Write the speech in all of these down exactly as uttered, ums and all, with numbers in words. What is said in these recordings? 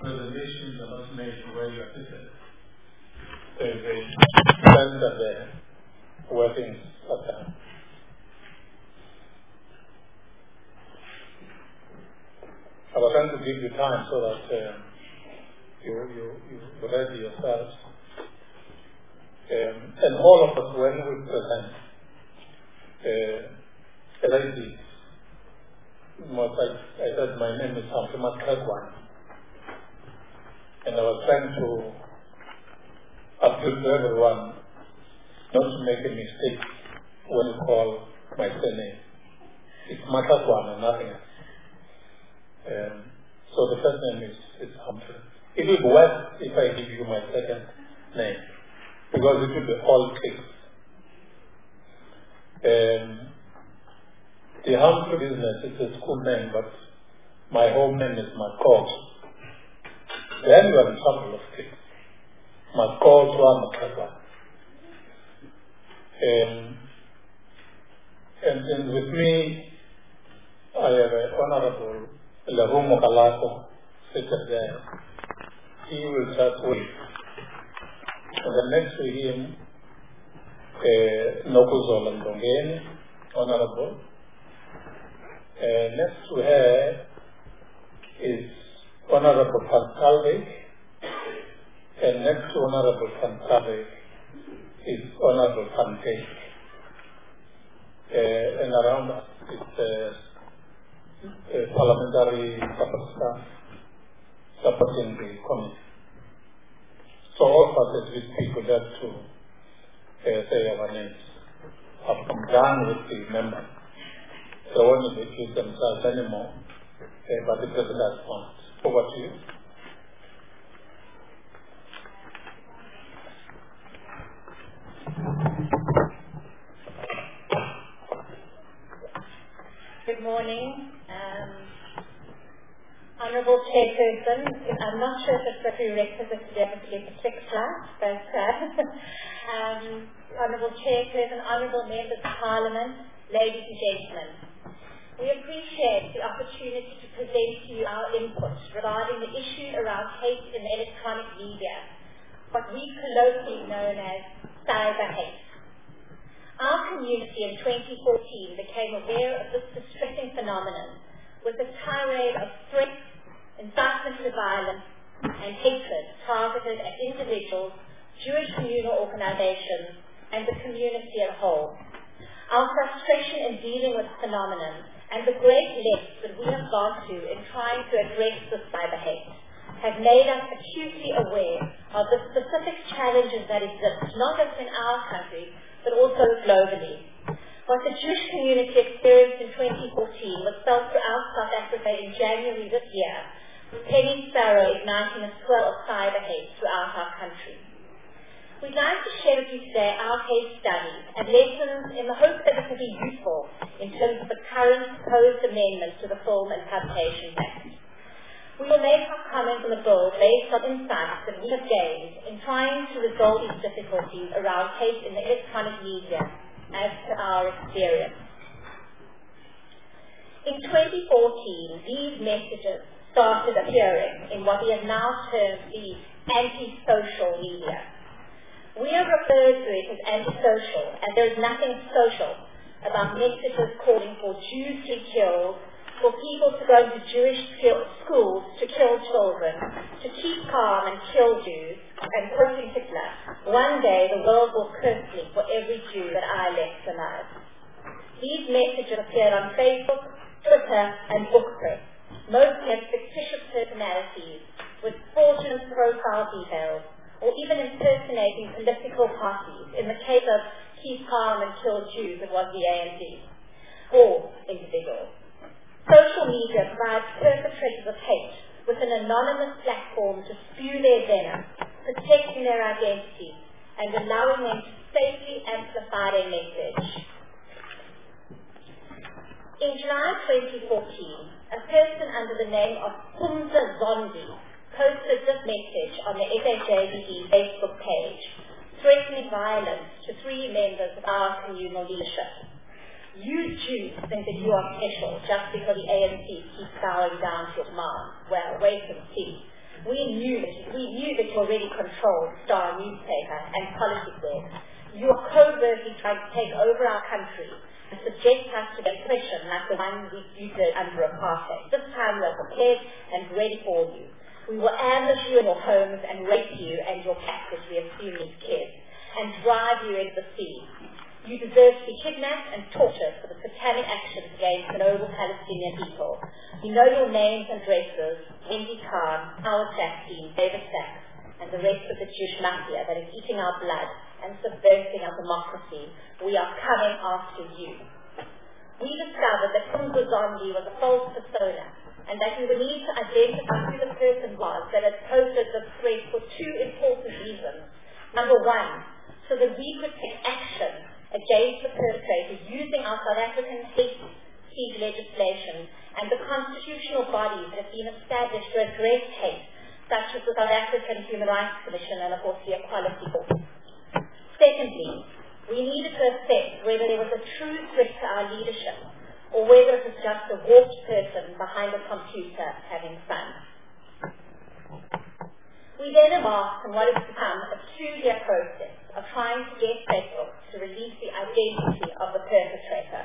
reservations are not made where you are seated. There is a center there where things are done. I was trying to give you time so that uh, you, you, you ready yourselves. Um, and all of us, when we present, uh, as I did, most I, I said my name is Hamtima Kagwan, and I was trying to appeal to everyone not to make a mistake when you call my surname. It's Makagwan and nothing else. Um, so the first name is, is Humphrey. It would be worse if I give you my second name, because it would be all clicks. Um, the Humphrey business is a school name, but my home name is McCall. Then you are in trouble of clicks. McCall to Makagwan. Um, and, and with me, I have an honorable Lavumo Kalako seated there. He will just wait. And then next to him, uh, Nokuzo Landongeni, honorable. Uh, next to her is Honorable Fantalvik. And next to Honorable Fantalvik is Honorable Fantek. Uh, and around us is uh, Uh, parliamentary staff supporting the committee. So all of us as we speak would have to uh, say our names. I've come down with the members. So I won't accuse themselves anymore, uh, but the president has wanted. Over to you. Good morning. Um, Honourable Chairperson, I'm not sure if it's a prerequisite to be able to get the click right, but uh, um, Honourable Chairperson, Honourable Members of Parliament, ladies and gentlemen, we appreciate the opportunity to present to you our input regarding the issue around hate in the electronic media, what we colloquially known as cyber hate. Our community in twenty fourteen became aware of this distressing phenomenon with a tirade of threats, incitement to violence, and hatred targeted at individuals, Jewish communal organizations, and the community as a whole. Our frustration in dealing with the phenomenon and the great lengths that we have gone to in trying to address this cyber hate have made us acutely aware of the specific challenges that exist, not just in our country, but also globally. What the Jewish community experienced in twenty fourteen was felt throughout South Africa in January this year, with Penny Sparrow igniting a swell of cyber hate throughout our country. We'd like to share with you today our case study and lessons in the hope that it will be useful in terms of the current proposed amendments to the Film and Publication Act. We will make our comments on the bill based on insights that we have gained in trying to resolve these difficulties around hate in the electronic media as to our experience. In twenty fourteen, these messages started appearing in what we have now termed the anti-social media. We have referred to it as anti-social, and there is nothing social about messages calling for Jews to be killed, for people to go to Jewish schools to kill children, to keep calm and kill Jews, and quoting Hitler, one day the world will curse me for every Jew that I left alive. These messages appeared on Facebook, Twitter, and Bookpress, mostly as fictitious personalities with fraudulent profile details, or even impersonating political parties. In the case of Keep Calm and Kill Jews, it was the A N C, or individuals. Social media provides perpetrators of hate with an anonymous platform to spew their venom, protecting their identity, and allowing them to safely amplify their message. In July twenty fourteen, a person under the name of Pumza Zondi posted this message on the S H A B E Facebook page, threatening violence to three members of our communal leadership. You Jews think that you are special just because the A N C keeps bowing down to your demands. Well, wait and see. We knew that we knew that you already controlled Star newspaper and politics there. You are covertly trying to take over our country and subject us to oppression like the one we you did under apartheid. This time we are prepared and ready for you. We will ambush you in your homes and rape you and your cats, as we assume these kids, and drive you into the sea. You deserve to be kidnapped and tortured for the satanic actions against the noble Palestinian people. We know your names and addresses: Wendy Khan, Howard Sackstein, David Sachs, and the rest of the Jewish mafia that is eating our blood and subversing our democracy. We are coming after you. We discovered that Tundu Zondi was a false persona, and that we would need to identify who the person was that had posted the threat for two important reasons. Number one, so that we could take action against the perpetrators using our South African hate speech legislation and the constitutional bodies that have been established to address hate, such as the South African Human Rights Commission and, of course, the Equality Court. Secondly, we needed to assess whether there was a true threat to our leadership or whether it was just a warped person behind a computer having fun. We then embarked on what has become a two-year process of trying to get Facebook to release the identity of the perpetrator.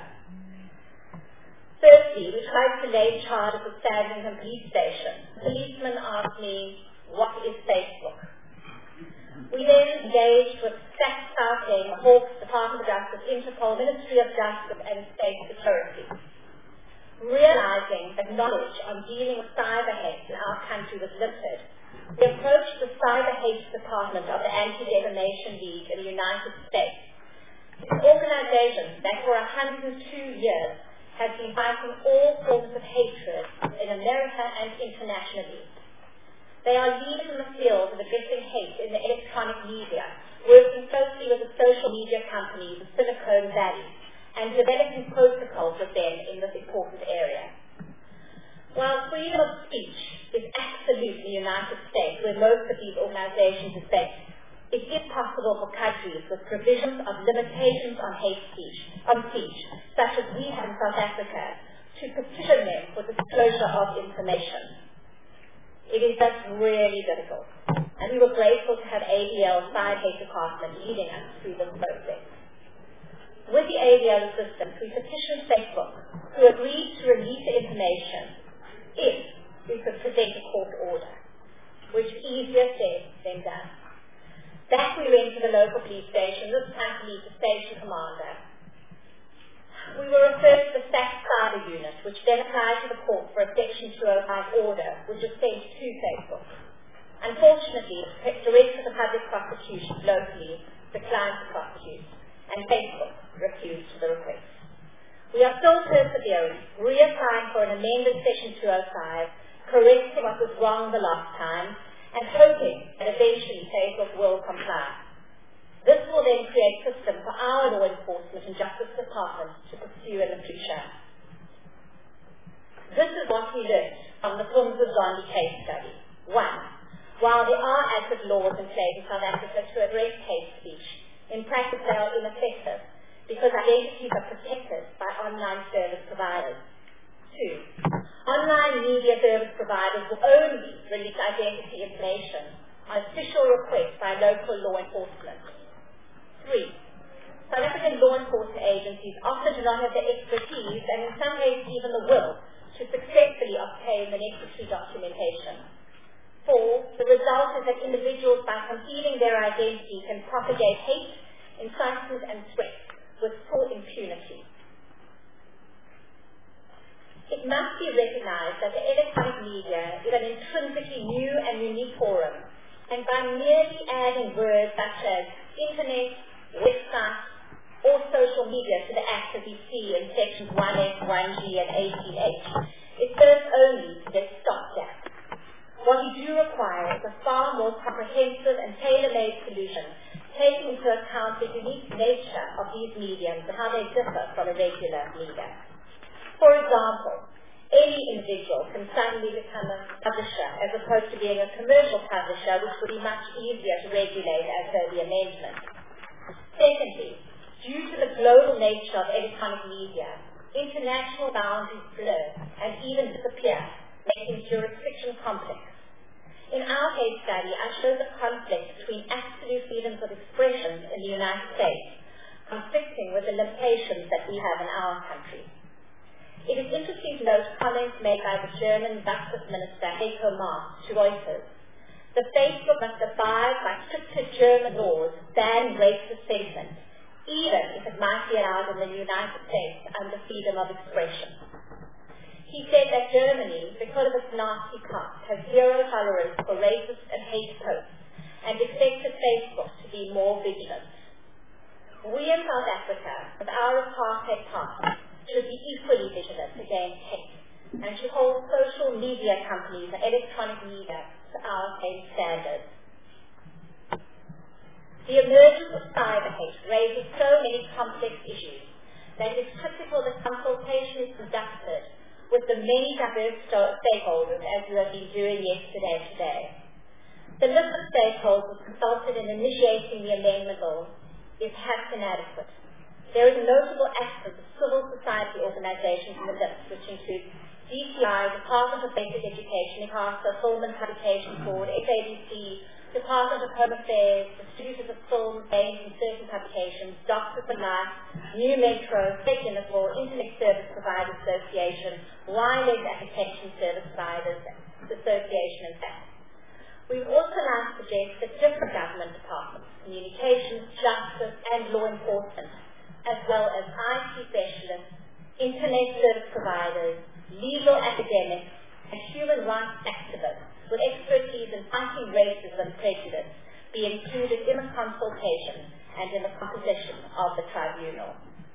Firstly, we tried to lay charge at the Sandringham police station. The policeman asked me, what is Facebook? We then engaged with SAC Southend, Hawks, Department of Justice, Interpol, Ministry of Justice, and State Security. Realizing that knowledge on dealing with cyber hate in our country was limited, we approached the Cyber Hate Department of the Anti-Defamation League in the United States. It's an organization that for one hundred two years has been fighting all forms of hatred in America and internationally. They are leaders in the field of addressing hate in the electronic media, working closely with the social media companies of Silicon Valley and developing protocols with them in this important area. While freedom of speech is absolute in the United States, where most of these organizations are based, it is possible for countries with provisions of limitations on hate speech, on speech, such as we have in South Africa, to petition them for disclosure of information. It is just really difficult, and we were grateful to have A D L's Cyber Hate Department leading us through this process. With the A D L assistance, we petitioned Facebook, who agreed to release the information if we could present a court order, which is easier said than done. Back we went to the local police station, this time to meet the station commander. We were referred to the S A C Cyber Unit, which then applied to the court for a Section two oh five order, which was sent to Facebook. Unfortunately, the Director of the Public Prosecution locally declined to prosecute, and Facebook refused the request. We are still persevering, reapplying for an amended Section two oh five, correcting what was wrong the last time, and hoping that eventually Facebook will comply. This will then create a system for our law enforcement and justice departments to pursue in the future. This is what we learned from the Tundu Zondi case study. One, while there are active laws in place in South Africa to address hate speech, in practice they are ineffective because identities are protected by online service providers. Two, online media service providers will only release identity information on official request by local law enforcement. Three, South African law enforcement agencies often do not have the expertise and in some cases even the will to successfully obtain the necessary documentation. Four, the result is that individuals by concealing their identity can propagate hate, incitement and threats with full impunity. It must be recognized that the electronic media is an intrinsically new and unique forum, and by merely adding words such as internet, website, or social media to the act as we see in sections one F, one G, and eighteen H, it serves only to get stopgap. What we do require is a far more comprehensive and tailor-made solution, taking into account the unique nature of these mediums and how they differ from a regular media. For example, any individual can suddenly become a publisher as opposed to being a commercial publisher, which would be much easier to regulate as per the amendment. Secondly, due to the global nature of electronic media, international boundaries blur and even disappear, making jurisdiction complex. In our case study, I show the conflict between absolute freedoms of expression in the United States conflicting with the limitations that we have in our country. It is interesting to note comments made by the German Justice Minister Heiko Maas to Reuters. The Facebook must abide by stricter German laws ban racist sentiment, even if it might be allowed in the United States under freedom of expression. He said that Germany, because of its nasty past, has zero tolerance for racist and hate posts and expected Facebook to be more vigilant. We in South Africa, with our apartheid past, should be equally vigilant against hate and should hold social media companies and electronic media to our same standards. The emergence of cyber hate raises so many complex issues that it is critical that consultation is conducted with the many diverse stakeholders as we have been doing yesterday and today. The list of stakeholders consulted in initiating the amendment bill is perhaps inadequate. There is a notable absence of civil society organizations in the list, which include D T I, Department of Basic Education, ICASA, Film and Publications Board, F A B C, Department of Home Affairs, Distributors of Film, Games and Certain Publications, Doctors for Life, New Metro, State Unifor, Internet Service Providers Association, Wireless Application Service Providers Association, and fact. We would also like to suggest that different government departments, communications, justice, and law enforcement, as well as I T specialists, Internet Service Providers, legal academics, and human rights activists with expertise in fighting racism and prejudice be included in the consultation and in the composition of the tribunal.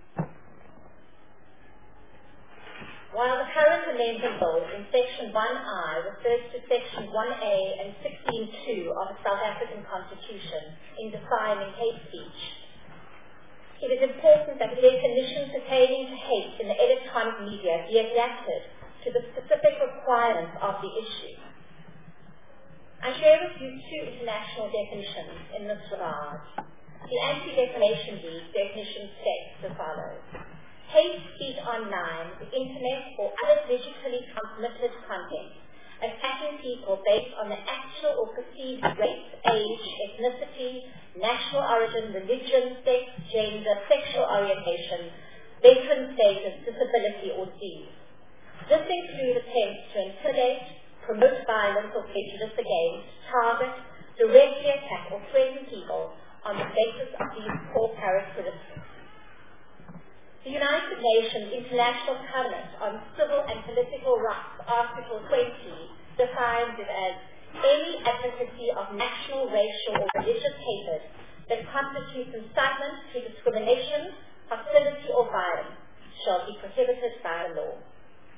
While the current amendment bill in Section one I refers to Section one A and sixteen two of the South African Constitution in defining hate speech, it is important that the definitions pertaining to hate in the electronic media be adapted to the specific requirements of the issue. I share with you two international definitions in this regard. The Anti-Defamation League definition states as follows: hate speech online, the internet, or other digitally transmitted content, attacking people based on their actual or perceived race, age, ethnicity, national origin, religion, sex, gender, sexual orientation, veteran status, disability, or disease. This includes attempts to intimidate, promote violence or prejudice against, target, directly attack, or threaten people on the basis of these four characteristics. The United Nations International Covenant on Civil and Political Rights, Article twenty, defines it as any advocacy of national, racial, or religious hatred that constitutes incitement to discrimination, hostility, or violence shall be prohibited by the law.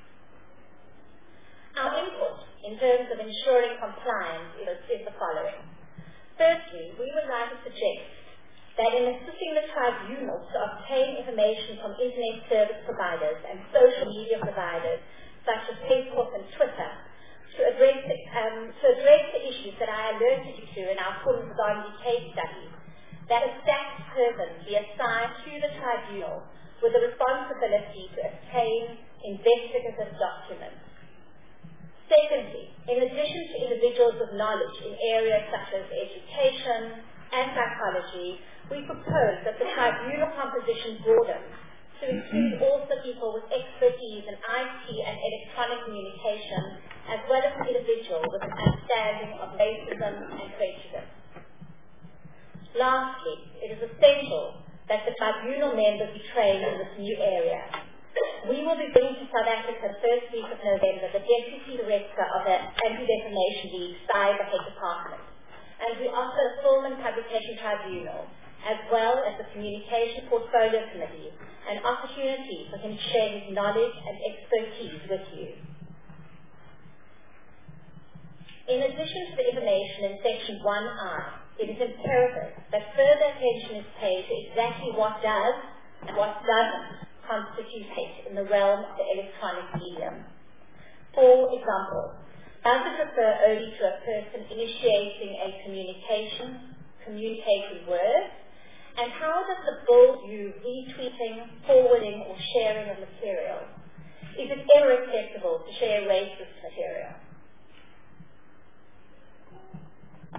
Our input in terms of ensuring compliance is, is the following. Firstly, we would like to suggest that in assisting the tribunals to obtain information from Internet service providers and social media providers such as Facebook and Twitter to address the, um, to address the issues that I alerted you to in our Fulham Zombie case study, that a staff person be assigned to the tribunal with the responsibility to obtain investigative documents. Secondly, in addition to individuals with knowledge in areas such as education and psychology, we propose that the tribunal composition broadens to include also people with expertise in I T and electronic communication, as well as individuals with an understanding of racism and prejudice. Lastly, it is essential that the tribunal members be trained in this new area. We will be bringing to South Africa the first week of November the Deputy Director of the Anti-Defamation League Cyber Hate Department, and we offer a Film and Publication Tribunal, as well as the Communication Portfolio Committee, an opportunity for him to share his knowledge and expertise with you. In addition to the information in Section one I, it is imperative that further attention is paid to exactly what does and what doesn't constitute hate in the realm of the electronic medium. For example, does it refer only to a person initiating a communication, communicating words? And how does the bill view retweeting, forwarding, or sharing of material? Is it ever acceptable to share racist material?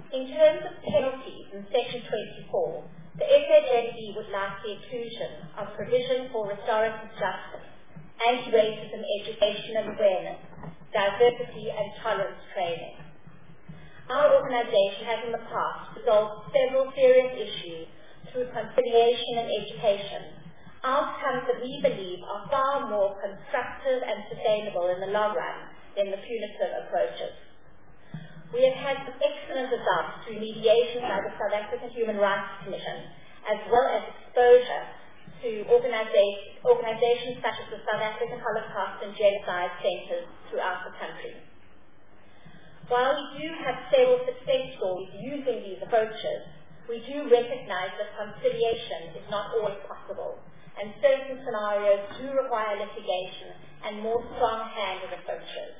In terms of penalties in Section twenty-four, the S H A B would like the inclusion of provision for restorative justice, anti-racism education and awareness, diversity and tolerance training. Our organisation has in the past resolved several serious issues through conciliation and education, outcomes that we believe are far more constructive and sustainable in the long run than the punitive approaches. We have had some excellent results through mediation by the South African Human Rights Commission, as well as exposure to organizations, organizations such as the South African Holocaust and Genocide Centres throughout the country. While we do have several success stories using these approaches, we do recognize that conciliation is not always possible, and certain scenarios do require litigation and more strong-handed approaches.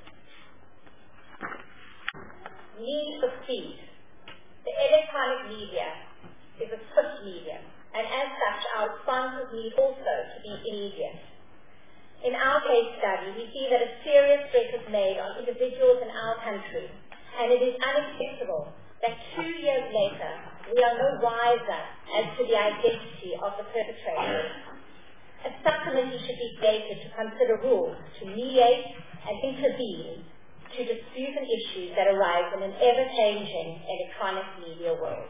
Need for speed. The electronic media is a swift medium, and as such, our responses need also to be immediate. In our case study, we see that a serious threat is made on individuals in our country, and it is unacceptable that two years later, we are no wiser as to the identity of the perpetrators. A subcommittee should be created to consider rules to mediate and intervene to dispute and issues that arise in an ever-changing electronic media world.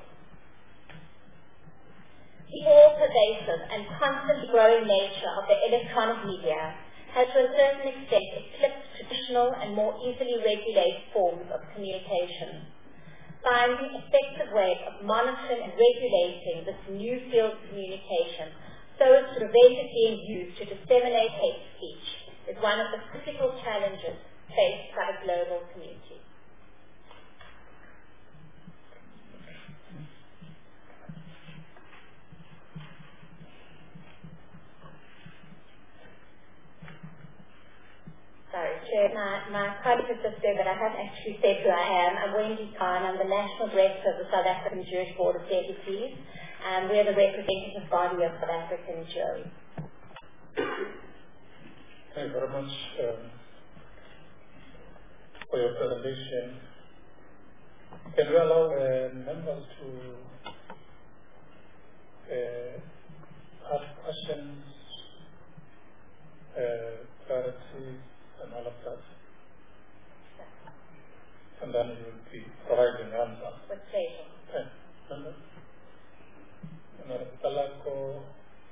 The all-pervasive and constantly growing nature of the electronic media has to a certain extent eclipsed traditional and more easily regulated forms of communication. Finding effective ways of monitoring and regulating this new field of communication so as to prevent it being used to disseminate hate speech is one of the critical challenges faced by a global community. Sorry, Chair, my, my colleague has just said that I haven't actually said who I am. I'm Wendy Khan. I'm the National Director of the South African Jewish Board of Deputies, and we're the representative body of South African Jewry. Thank you very much um, for your presentation. Can we allow uh, members to uh, ask questions, uh, clarity, and all of that? And then you will be providing answers. With pleasure. Okay. Member? Member Talako?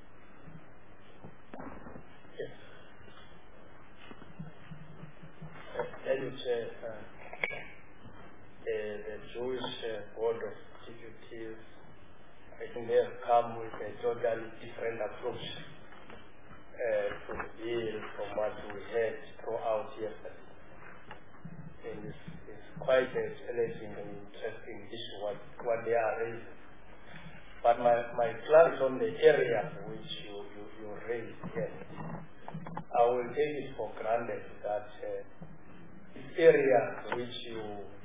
Yes. Thank you, Chair. Uh, the, the Jewish uh, Board of Deputies, I think they have come with a totally different approach uh, to the bill from what we had throughout yesterday. And it's, it's quite a challenging and interesting issue what, what they are raising. But my, my clarity on the areas which you, you, you raised here, I will take it for granted that uh, these areas which you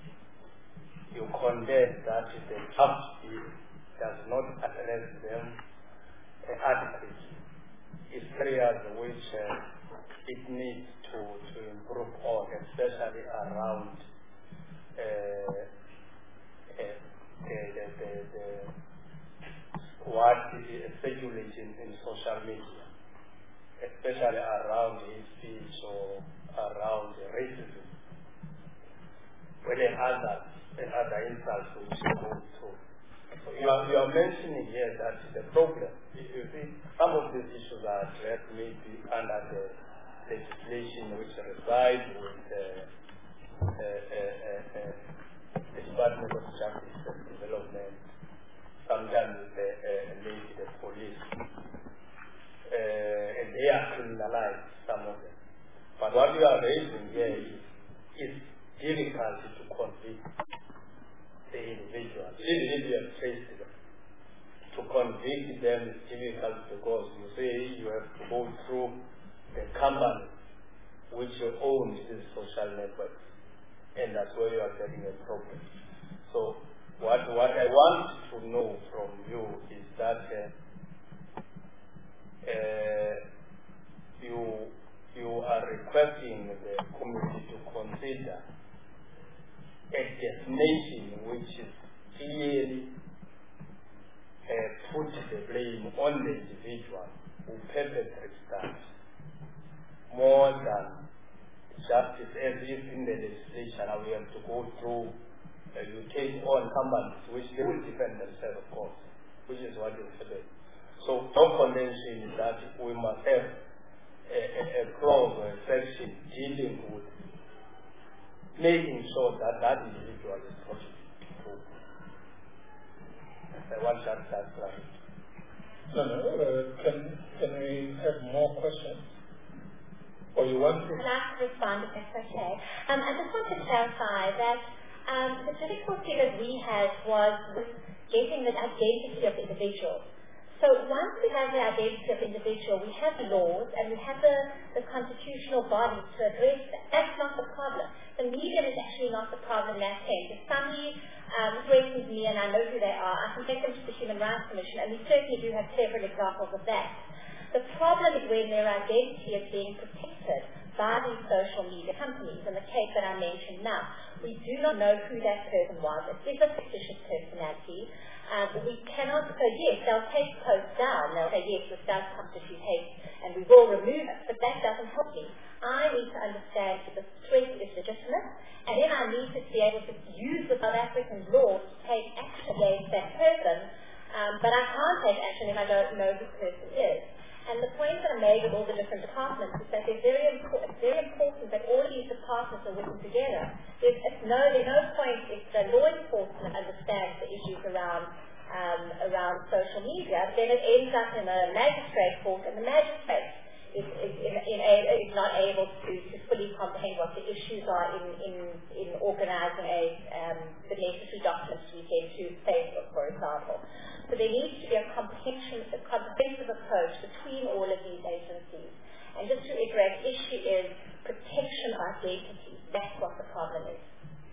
you condemn that the draft bill does not address them uh, adequately. It's areas which uh, it needs to, to improve on, especially around uh, uh, the, the, the, the what is circulating in social media, especially around hate speech or around racism, where there are others and other insults which go through. So you are, you are mentioning here that the problem, you see, some of these issues are addressed maybe under the legislation which resides with the uh, uh, uh, uh, the Department of Justice and Development, sometimes the, uh, maybe the police, uh, and they are criminalized, some of them. But what you are raising here is, is difficult to convict the individual, even if you have traced them. To convict them is difficult because you say you have to go through the company which you own these social networks, and that's where you are getting a problem. So what what I want to know from you is that uh, uh, you you are requesting the committee to consider a definition which is go through, uh, you take on companies, which they will defend themselves, of course, which is what is happening. So our contention is that we must have a, a, a clause or a section dealing with making sure that that individual is prosecuted. I want that that's right. No, no. Uh, can can we have more questions? Or you want to? I'd like to respond if that's okay. Um, I just want to clarify that um, the difficulty that we had was with getting the identity of the individual. So once we have the identity of the individual, we have laws and we have the, the constitutional body to address that. That's not the problem. The medium is actually not the problem in that sense. If somebody um, threatens me and I know who they are, I can take them to the Human Rights Commission, and we certainly do have several examples of that. The problem is when their identity is being protected by these social media companies. In the case that I mentioned now, we do not know who that person was. It is a fictitious personality. Um, we cannot, so yes, they'll take posts down. They'll say, yes, this does constitute hate, and we will remove it, but that doesn't help me. I need to understand that the threat is legitimate, and then I need to be able to use the South African law to take action against that person, um, but I can't take action if I don't know who the person is. And the point that I made with all the different departments is that it's very, impor- it's very important that all of these departments are working together. There's, it's no, there's no point if the law enforcement understands the issues around um, around social media, then it ends up in a magistrate court, and the magistrate is, is, in, in a, is not able to, to fully comprehend what the issues are in, in, in organising a, um, the necessary documents to be sent to Facebook, for example. So there needs to be a comprehensive, a comprehensive approach between all of these agencies. And just to reiterate, the issue is protection of identity. That's what the problem is.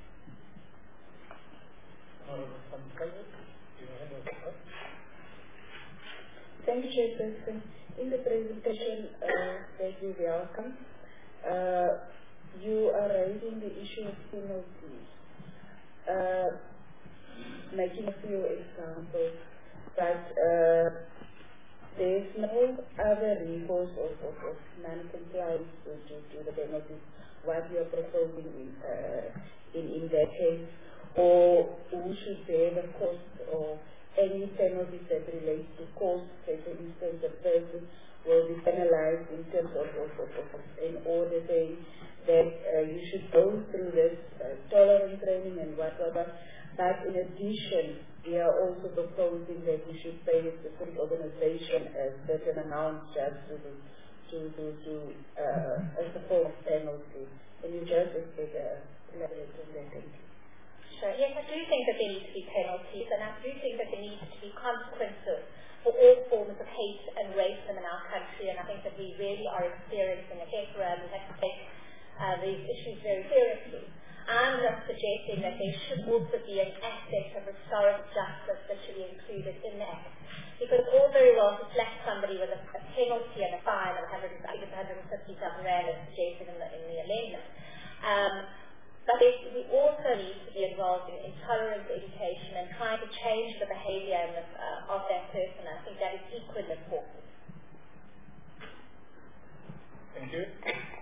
Thank you, Chairperson. In the presentation uh, that you welcome, uh, you are raising the issue of penalties, uh, making a few examples. But uh, there's no other recourse of, of, of non-compliance to, to, to the penalties, what you are proposing in, uh, in, in that case, or who should bear the cost or any penalties that relate to cost, say for instance a person will be penalized in terms of, of, of, of in order saying that uh, you should go through this uh, tolerance training and whatever. But in addition, we are also proposing that we should pay a specific organization a certain amount just to do, to, to, to uh, as a form of penalty. Can you just uh, elaborate on that? Thank you. Sure. Yes, I do think that there need to be penalties, and I do think that there needs to be consequences for all forms of hate and racism in our country, and I think that we really are experiencing a plethora, and we have to take uh, these issues very seriously. I'm not suggesting that there should also be an aspect of restorative justice that should be included in that. Because all very well to slap somebody with a, a penalty and a fine of one hundred, I think it's one hundred fifty thousand rand as suggested in the, in the amendment. Um, but it, we also need to be involved in, in tolerance education and trying to change the behaviour and the, uh, of that person. I think that is equally important. Thank you.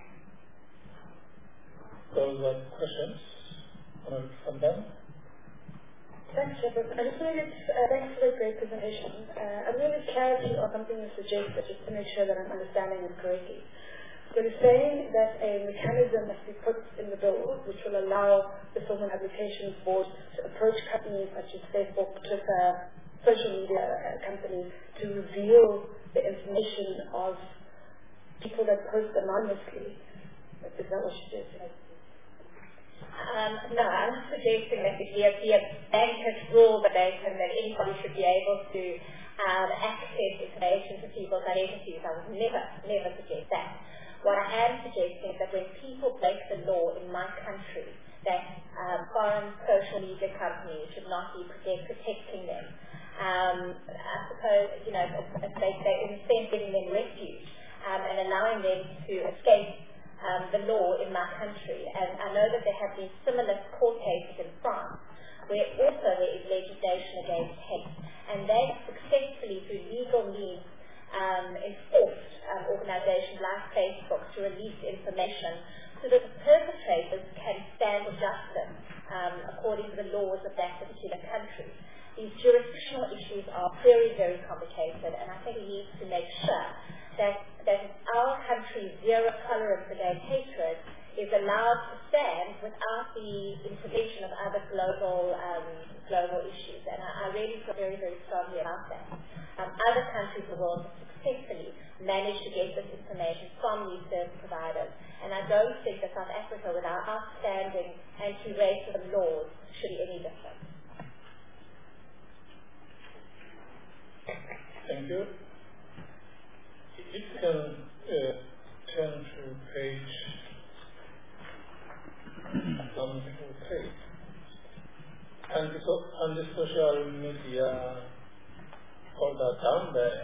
Those are questions from them. Thanks, Shepard. I just wanted to, uh, thanks for the great presentation. Uh, I wanted clarity on something you suggested just to make sure that I'm understanding it correctly. So you're saying that a mechanism must be put in the bill which will allow the Film and Applications Board to approach companies such as Facebook, Twitter, social media uh, companies to reveal the information of people that post anonymously. Is that what you just said? Um, no, I'm not suggesting that it be a, be a blanket rule that they can, that anybody should be able to um, access information to people's identities. I would never, never suggest that. What I am suggesting is that when people break the law in my country, that um, foreign social media companies should not be protect, protecting them. Um, I suppose, you know, if they, they in a sense giving them refuge um, and allowing them to escape Um, the law in my country, and I know that there have been similar court cases in France where also there is legislation against hate, and they successfully through legal means um, enforced um, organizations like Facebook to release information so that the perpetrators can stand for justice um, according to the laws of that particular country. These jurisdictional issues are very, very complicated, and I think we need to make sure that, that our country's zero tolerance against hatred is allowed to stand without the intervention of other global um, global issues. And I, I really feel very, very strongly about that. Um, other countries in the world have successfully managed to get this information from these service providers. And I don't think that South Africa, with our outstanding anti-racism laws, should be any different. Thank you. If you can uh, turn to page one two three. And the, so, and the social media folder down there,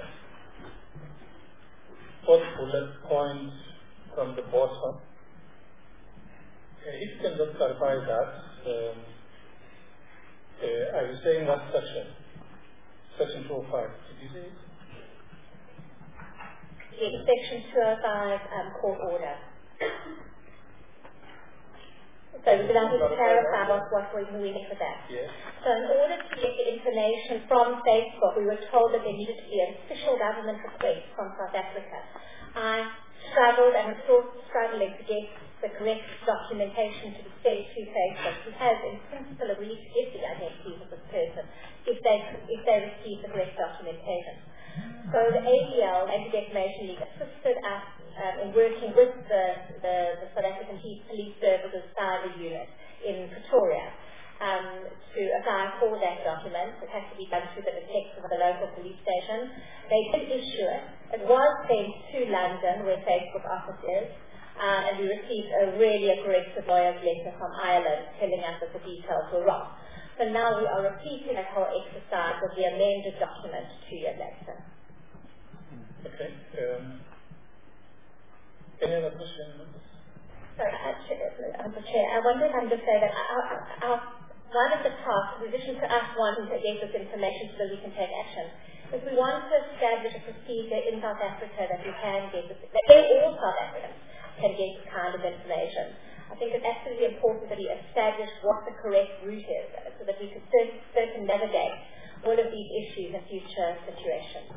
fourth bullet point from the bottom. Uh, if you can just clarify that, um, uh, are you saying what section? Section two oh five, did you say it? Yes, section two oh five, um, court order. So would you like me to clarify what, what we're doing for that? Yes. So in order to get the information from Facebook, we were told that there needed to be an official government request from South Africa. I struggled and was still struggling to get the correct documentation to be sent to Facebook, who has in principle agreed to give the identities of this person if they, if they receive the correct documentation. So the A D L, Anti-Defamation League, assisted us um, in working with the, the, the South African Police Services Cyber Unit in Pretoria um, to apply for that document. It has to be done through the detectives of the local police station. They did issue it. It was sent to London, where Facebook office is, uh, and we received a really aggressive lawyer's letter from Ireland telling us that the details were wrong. So now we are repeating that whole exercise with the amended document two years later. Okay. Um, any other questions? Sorry, Mister Chair, I wonder if I can just say that our, our, one of the tasks, in addition to us wanting to get this information so that we can take action, is we want to establish a procedure in South Africa that we can get this, that all South Africans can get this kind of information. I think it's absolutely important that we establish what the correct route is so that we can circumnavigate all of these issues in future situations.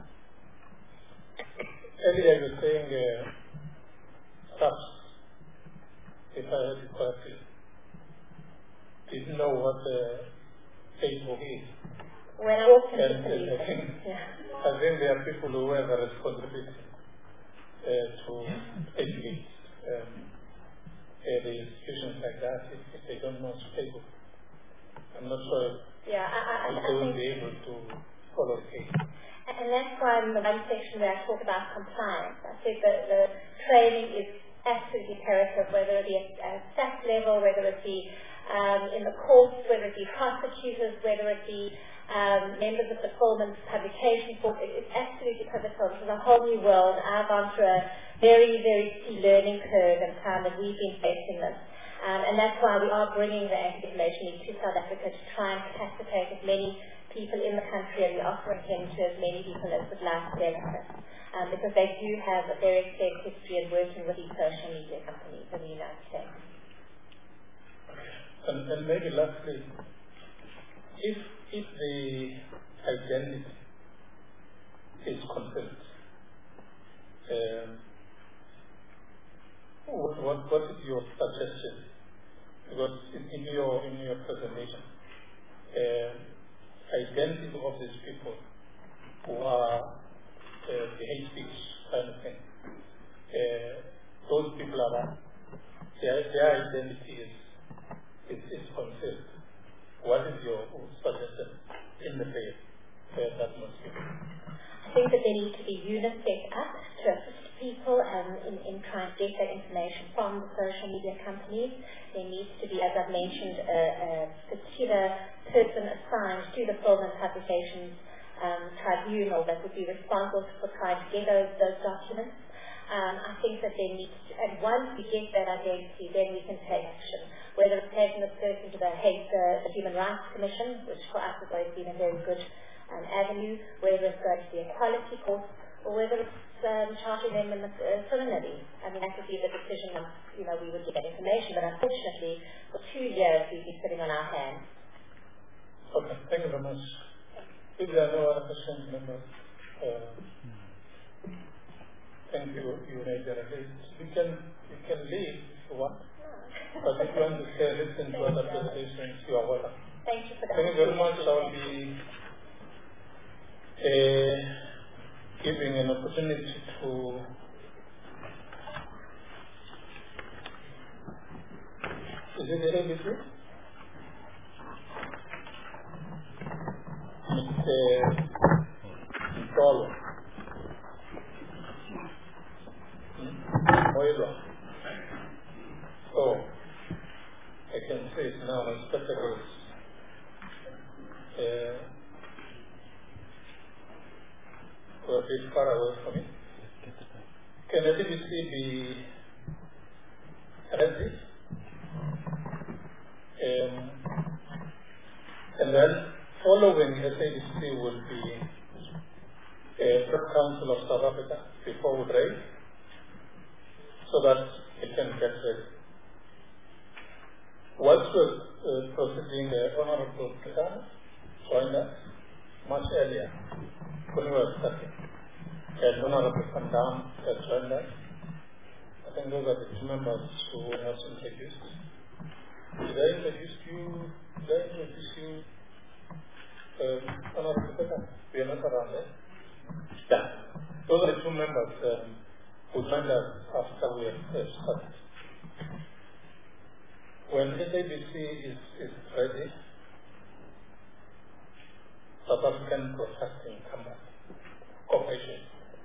Earlier you were saying uh, SAPS, if I heard it correctly, didn't know what uh, Facebook is. When I walked into and, the police, I think, yeah. I think there are people who have a responsibility uh, to educate um, uh, the institutions like that if, if they don't know Facebook. I'm not sure if, yeah, I, I, if I they will think, be able to follow the case. And that's why in the one section where I talk about compliance, I said that the training is absolutely imperative, whether it be at a staff level, whether it be um, in the courts, whether it be prosecutors, whether it be um, members of the film and publication force. It, it's absolutely pivotal. This is a whole new world. I've gone through a very, very steep learning curve and time that we've been facing this. Um, and that's why we are bringing the Anti-Defamation League to South Africa to try and capacitate as many people in the country, and we're offering him to as many people as would like to benefit. Um, because they do have a very extensive history in working with these social media companies in the United States. And, and maybe lastly, if, if the identity is confirmed, um, what, what, what is your suggestion? Because in, in your in your presentation, uh, identity of these people who are uh, the hate speech kind of thing, uh, those people are their their identity is is, is confirmed. What is your suggestion in the faith uh, that must be? I think that there needs to be units set up to assist people um, in, in trying to get that information from the social media companies. There needs to be, as I've mentioned, a, a particular person assigned to the film and publications um, tribunal that would be responsible for trying to get those, those documents. Um, I think that there needs to, and once we get that identity, then we can take action. Whether it's taking this person to the, hate, uh, the Human Rights Commission, which for us has always been a very good um, avenue, whether it's going to the Equality Court, or whether it's um, charging them in the uh, criminally. I mean, that would be the decision once, you know, we would get information, but unfortunately, for two years we've been sitting on our hands. Okay, thank you very much. If there are no other questions, members, uh, thank you, you made the release. You can, you can leave if you want, but if you want to stay, listen to other presentations, you are welcome. Thank you for that. Thank you very much. I will be uh, giving an opportunity to is it A B C? Mister Paulo. Oilo. Oh, I can see it now. My spectacles. Uh, were a bit far away from me. Can the D B C be ready? Um, and then following S A B C will be a Press Council of South Africa before we break, so that it can get ready. Whilst we're uh, proceeding, the Honorable Peter joined us much earlier when we were starting. And Honorable Van Dam has joined us. I think those are the two members who were not introduced. Did I introduce you? Did I introduce you? Um, Honorable Peter, we are not around there. Yeah. Those are the two members um, who joined us after we had uh, started. When S A B C is, is ready, South African Broadcasting Company Corporation.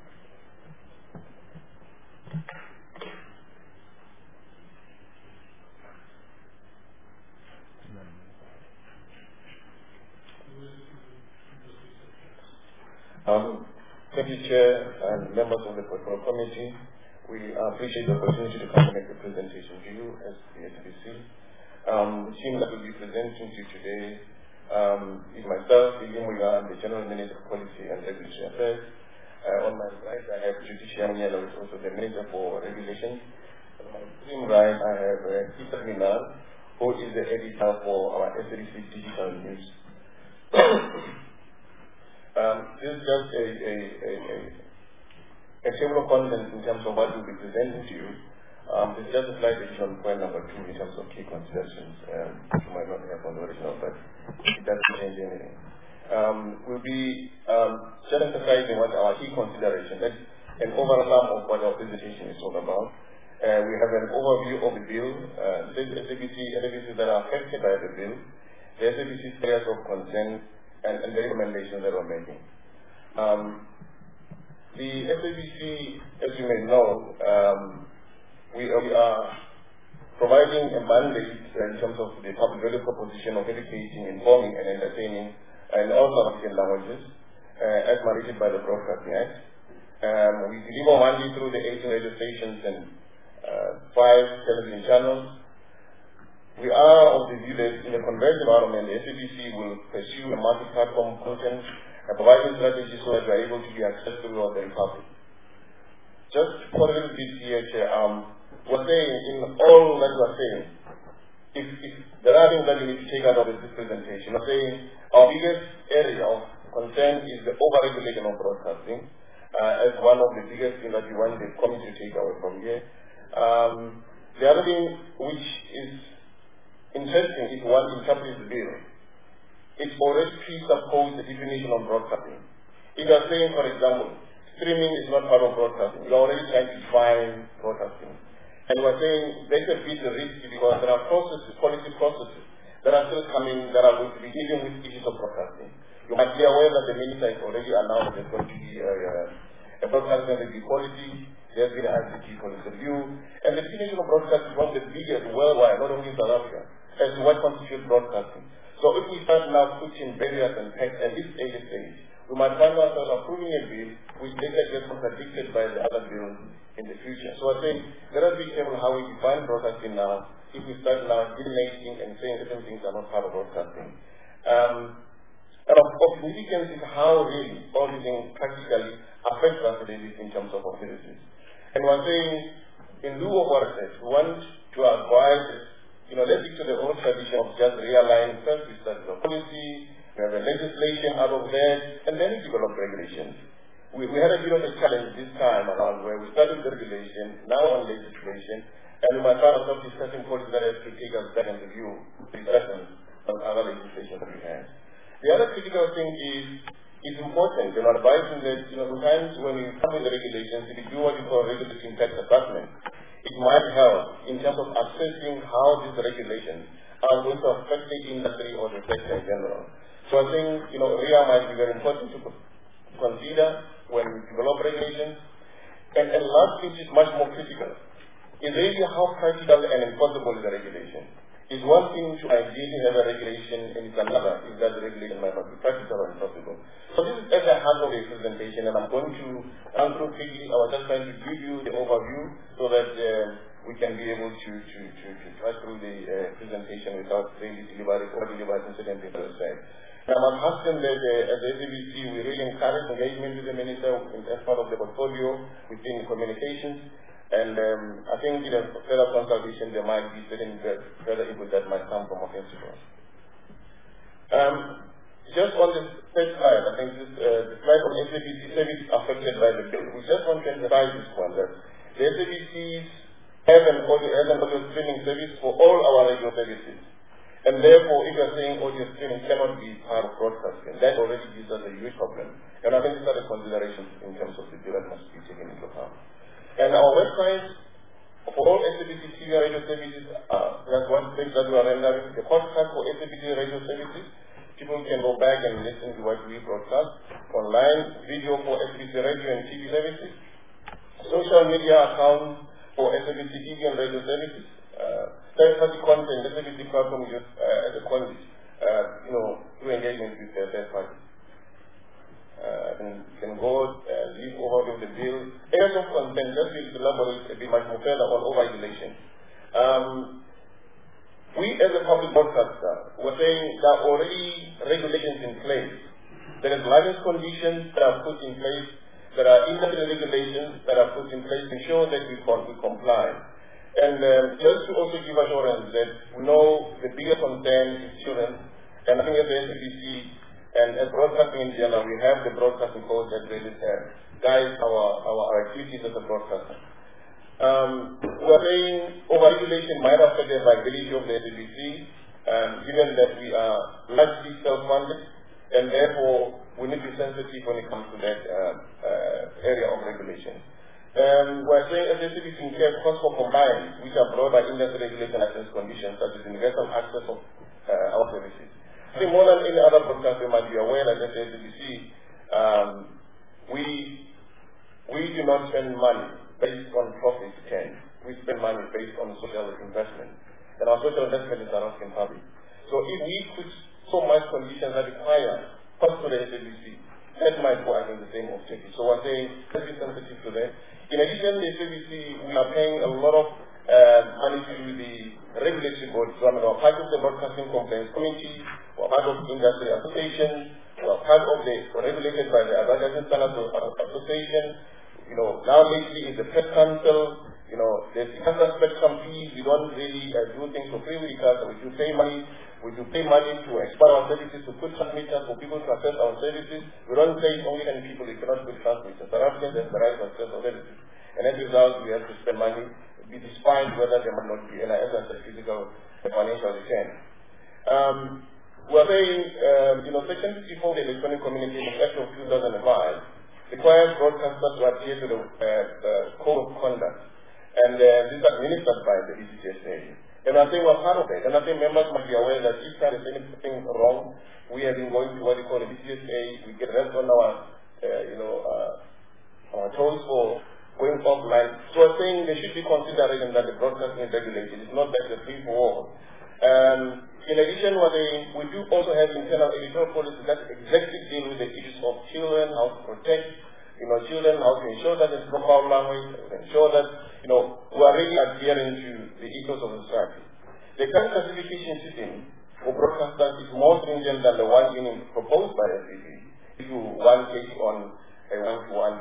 Um, thank you, Chair and members of the Portfolio Committee. We appreciate the opportunity to come and make a presentation to you as the S A B C. Um, the team that will be presenting to you today um, is myself, William Wiga, the General Manager of Policy and Regulatory Affairs. Uh, on my right, I have Judy Shiamanyela, who is also the Manager for Regulations. On my extreme right, I have uh, Peter Minal, who is the editor for our S A B C Digital News. um, this is just a, a, a, a A table of contents in terms of what we'll be presenting to you. Um, this is just a slide edition point number two in terms of key considerations. Um, you might not have on the original, but it doesn't change anything. Um, we'll be um, just emphasizing what our key considerations, that's an overview of what our presentation is all about. Uh, we have an overview of the bill, uh, the S A B C activities that are affected by the bill, the S A B C areas of concern, and, and the recommendations that we're making. Um, The S A B C, as you may know, um, we, we are providing a mandate in terms of the public value proposition of educating, informing, and entertaining in all South African languages, uh, as mandated by the Broadcasting Act. Um, we deliver monthly through the eighteen radio stations and uh, five television channels. We are of the view that in a converged environment, the S A B C will pursue a multi-platform content a providing strategy so that we are able to be accessible throughout the Republic. Just for a little bit here, um, we're saying in all that we're saying, if, if there are things that you need to take out of this presentation, we're saying our biggest area of concern is the overregulation of broadcasting uh, as one of the biggest things that we want the committee to take away from here. Um, the other thing which is interesting is one interprets the bill. It already presupposes the definition of broadcasting. If you are saying, for example, streaming is not part of broadcasting, you are already trying to define broadcasting. And we are saying there's a bit risky because there are processes, policy processes that are still coming that are going to be dealing with issues of broadcasting. You might be aware that the minister has already announced there's going to be a, a broadcasting review policy. There's been an I C T policy review. And the definition of broadcasting is one of the biggest worldwide, not only in South Africa, as to what constitutes broadcasting. So if we start now putting barriers and tax at this early stage, we might find ourselves approving a bill which later gets contradicted by the other bills in the future. So I think let us be careful how we define broadcasting now if we start now delineating and saying certain things are not part of broadcasting. Um, and of, of significance is how really all these things practically affect us a little bit in terms of our services. And we're saying, in lieu of what I said, we want to advise, you know, let's stick to the old tradition of just realign. First we start with a policy, we have a legislation out of that, and then we develop regulations. We, we had a bit of a challenge this time around where we started with regulation, now on legislation, and we might find ourselves discussing policies that have to take us back into view, discussions on other legislation that we have. The other critical thing is, it's important, you know, advising that, you know, sometimes when we come with the regulations, if we do what we call regulatory impact assessment, it might help in terms of assessing how these regulations are going to affect the industry or the sector in general. So I think, you know, R I A might be very important to consider when we develop regulations. And, and last, which is much more critical, is really how practical and enforceable is the regulation. It's one thing to ideally have a regulation, and it's another if that regulation might not be practical or enforceable. So this is at the heart of the presentation, and I'm going to run through quickly. I was just trying to give you the overview so that uh, we can be able to to to, to try through the uh, presentation without really delivering or delivering incident in the side. Now, I'm asking that uh, as the S A B C, we really encourage engagement with the Minister as part of the portfolio within communications. And um, I think in a further consultation, there might be certain further input that might come from our institutions. Um, just on the third slide, I think this, uh, the slide on S A B C services affected by the bill. We just want to emphasize this one, that the S A B Cs have an audio, have an audio streaming service for all our radio services. And therefore, if you're saying audio streaming cannot be part of broadcasting, that already gives us a huge problem. And I think these are the considerations in terms of the bill that must be taken into account. And our website, for all S A B C T V radio services, uh, there's one page that we are rendering, the podcast for S A B C radio services. People can go back and listen to what we broadcast. Online video for S A B C radio and T V services. Social media accounts for S A B C T V and radio services. Uh, third-party content, S A B C platform just uh, as a conduit, uh, you know, through engagement with the third party. Uh, and can go uh, leave over the bill. Areas of content, just to elaborate a bit much more further on over-regulation. Um, we as a public broadcaster, we're saying there are already regulations in place. There is license conditions that are put in place. There are industry regulations that are put in place to ensure that we, we comply. And um, just to also give assurance that we know the bigger concern is children, and I think as the S A B C, and as broadcasting in general, we have the broadcasting code that really uh, guides our, our, our activities as a broadcaster. Um, we are saying overregulation might affect the viability of the S A B C, um, given that we are largely self-funded, and therefore we need to be sensitive when it comes to that uh, uh, area of regulation. Um, we are saying as S A B C incurs costs for compliance, which are brought by industry regulation access conditions, such as universal access of uh, our services. I think more than any other broadcaster might be aware that as S A B C, um, we, we do not spend money based on profit gain. We spend money based on social investment. And our social investment is around in public. So if we put so much conditions that require cost to the S A B C, that might go against the same objective. So we're saying, let's be sensitive to that. In addition, the S A B C, we are paying a lot of uh, money to the regulatory bodies. So I mean, we're part of the Broadcasting Complaints Committee, we're part of the Industry Association, we're part of the, we're regulated by the Advertising Standards Association. You know, now lately is the Press Council. You know, there's ICASA spectrum fees. We don't really uh, do things for free with ICASA. We do pay money. We do pay money to expand our services, to put transmitters for people to access our services. We don't say only ten people, we cannot put transmitters. South Africans have the right to access our services. And as a result, we have to spend money, despite whether there might not be an essence of physical and financial return. Um, we're saying, um, you know, Section fifty-four of the Electronic Communications Act of two thousand five requires broadcasters to adhere to the uh, uh, Code of Conduct. And uh, this is administered by the E C T S A. And I think we're part of it. And I think members must be aware that if there is anything wrong, we have been going to what we call the E C T S A. We get rest on our, uh, you know, uh, our toes for going offline. So I'm saying there should be consideration that the broadcasting is regulated. It's not like the free for all. Um, in addition, what they, we do also have internal editorial policies that exactly deal with the issues of children, how to protect, you know, children, how to ensure that there's proper language, ensure that, you know, we are really adhering to the ethos of the society. The current classification system for broadcasters is more stringent than the one being proposed by S B C. If you one case on a one-to-one basis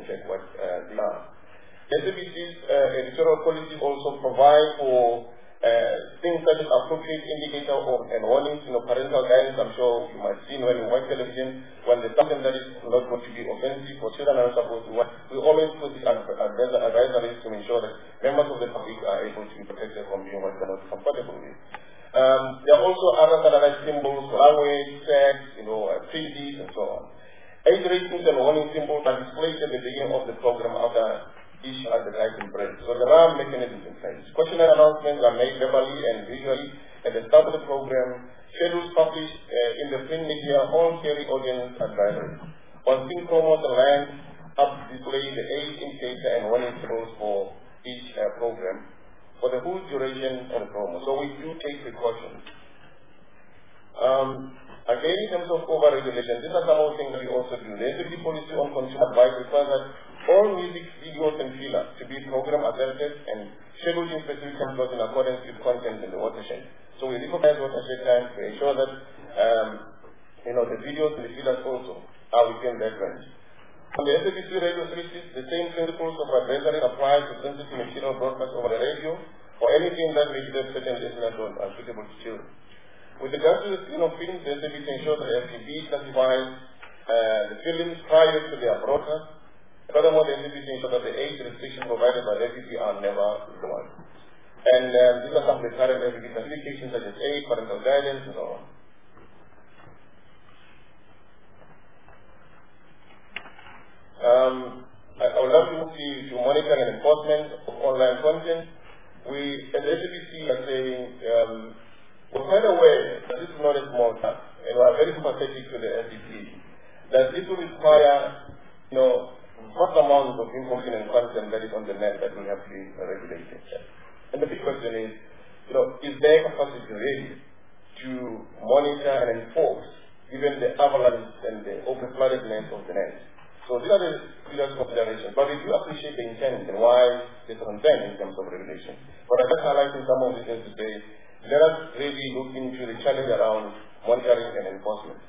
check what uh, they are. S A B C's uh, editorial policies also provide for uh, things such as appropriate indicator of and warnings, you know, parental guidance. I'm sure you might see when you watch television, when there's something that is not going to be offensive for children are supposed to watch, we always put it as advisories to ensure that members of the public are able to be protected from being what they're not comfortable with. Um, there are also other standardized symbols for language, text, you know, activities, and so on. Age ratings and warning symbols are displayed at the beginning of the program after each advertising break. So there are mechanisms in place. Questionnaire announcements are made verbally and visually at the start of the program. Schedules published uh, in the print media all carry audience advisories. On Think Promote and Land, up display the age indicator and warning symbols for each uh, program for the whole duration of the program. So we do take precautions. Um, again, in terms of over-regulation, these are some of the things that we also do. The S A B C policy on consumer advice requires that all music, videos, and fillers to be program adapted and scheduled in specific time slots in accordance with content in the watershed. So we recognize watershed time to ensure that um, you know, the videos and the fillers also are within that range. On the S A B C radio services, the same principles of advisory apply to sensitive material broadcast over the radio or anything that may give certain listeners are suitable to children. With regard to the screen of films, the S A B C ensures that F T V classifies uh, the films prior to their broadcast. Furthermore, the S A B C ensures that the age restrictions provided by the F T V are never ignored. And um, these are some of the current F T V classifications such as age, parental guidance, and so on. Um, I, I would love to move to, to monitoring and enforcement of online content. We, as the S A B C, are saying, um, we're quite aware that this is not a small task, and we are very sympathetic to the F T V, that this will require, you know, what amount of information and content that is on the net that will have to be regulated. And the big question is, you know, is there capacity really to monitor and enforce given the avalanche and the overfloodedness of the net? So these are the serious considerations. But we do appreciate the intent and why there's concern in terms of regulation. But I'm just highlighting some of these things to say, let us really look into the challenge around monitoring and enforcement.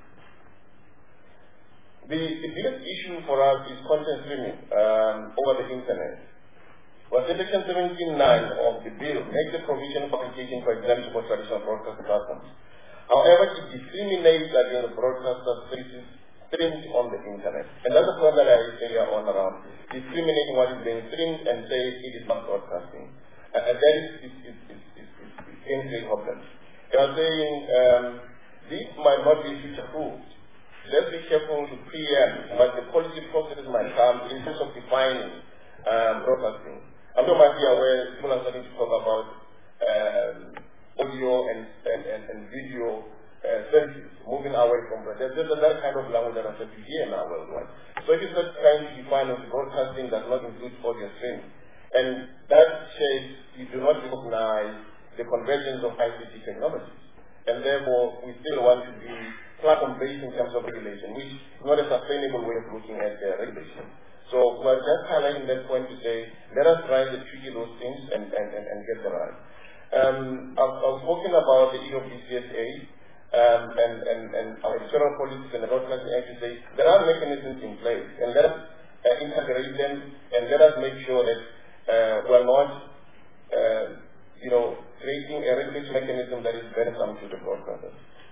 The, the biggest issue for us is content streaming um, over the internet. Well, Section seventeen nine of the bill makes the provision for application for exemption for traditional broadcast platforms. However, it discriminates against broadcaster services streamed on the internet. And that's the point that I say here on around discriminating what is being streamed and say it is not broadcasting. Uh, and that is, is, is, is, is, is, is a problem. They are saying um, this might not be future-proofed. Let's be careful to preempt what the policy processes might come in terms of defining um, broadcasting. I'm not might be aware people are starting to talk about um, audio and, and, and, and video uh, services moving away from that. There's, there's that kind of language that I said to hear now worldwide. So if it's not trying to define what broadcasting does not include audio streaming, and that says you do not recognize the convergence of I C T technologies, and therefore we still want to be platform-based in terms of regulation, which is not a sustainable way of looking at uh, regulation. So we're just highlighting that point to say, let us try to trigger those things and, and, and, and get them right. Um, I've, I've spoken about the E O B C S A um, and, and, and our external policies and the broadcasting act to say, there are mechanisms in place, and let us uh, integrate them, and let us make sure that uh, we're not, uh, you know, creating a regulatory mechanism that is burdensome to the broadcasters.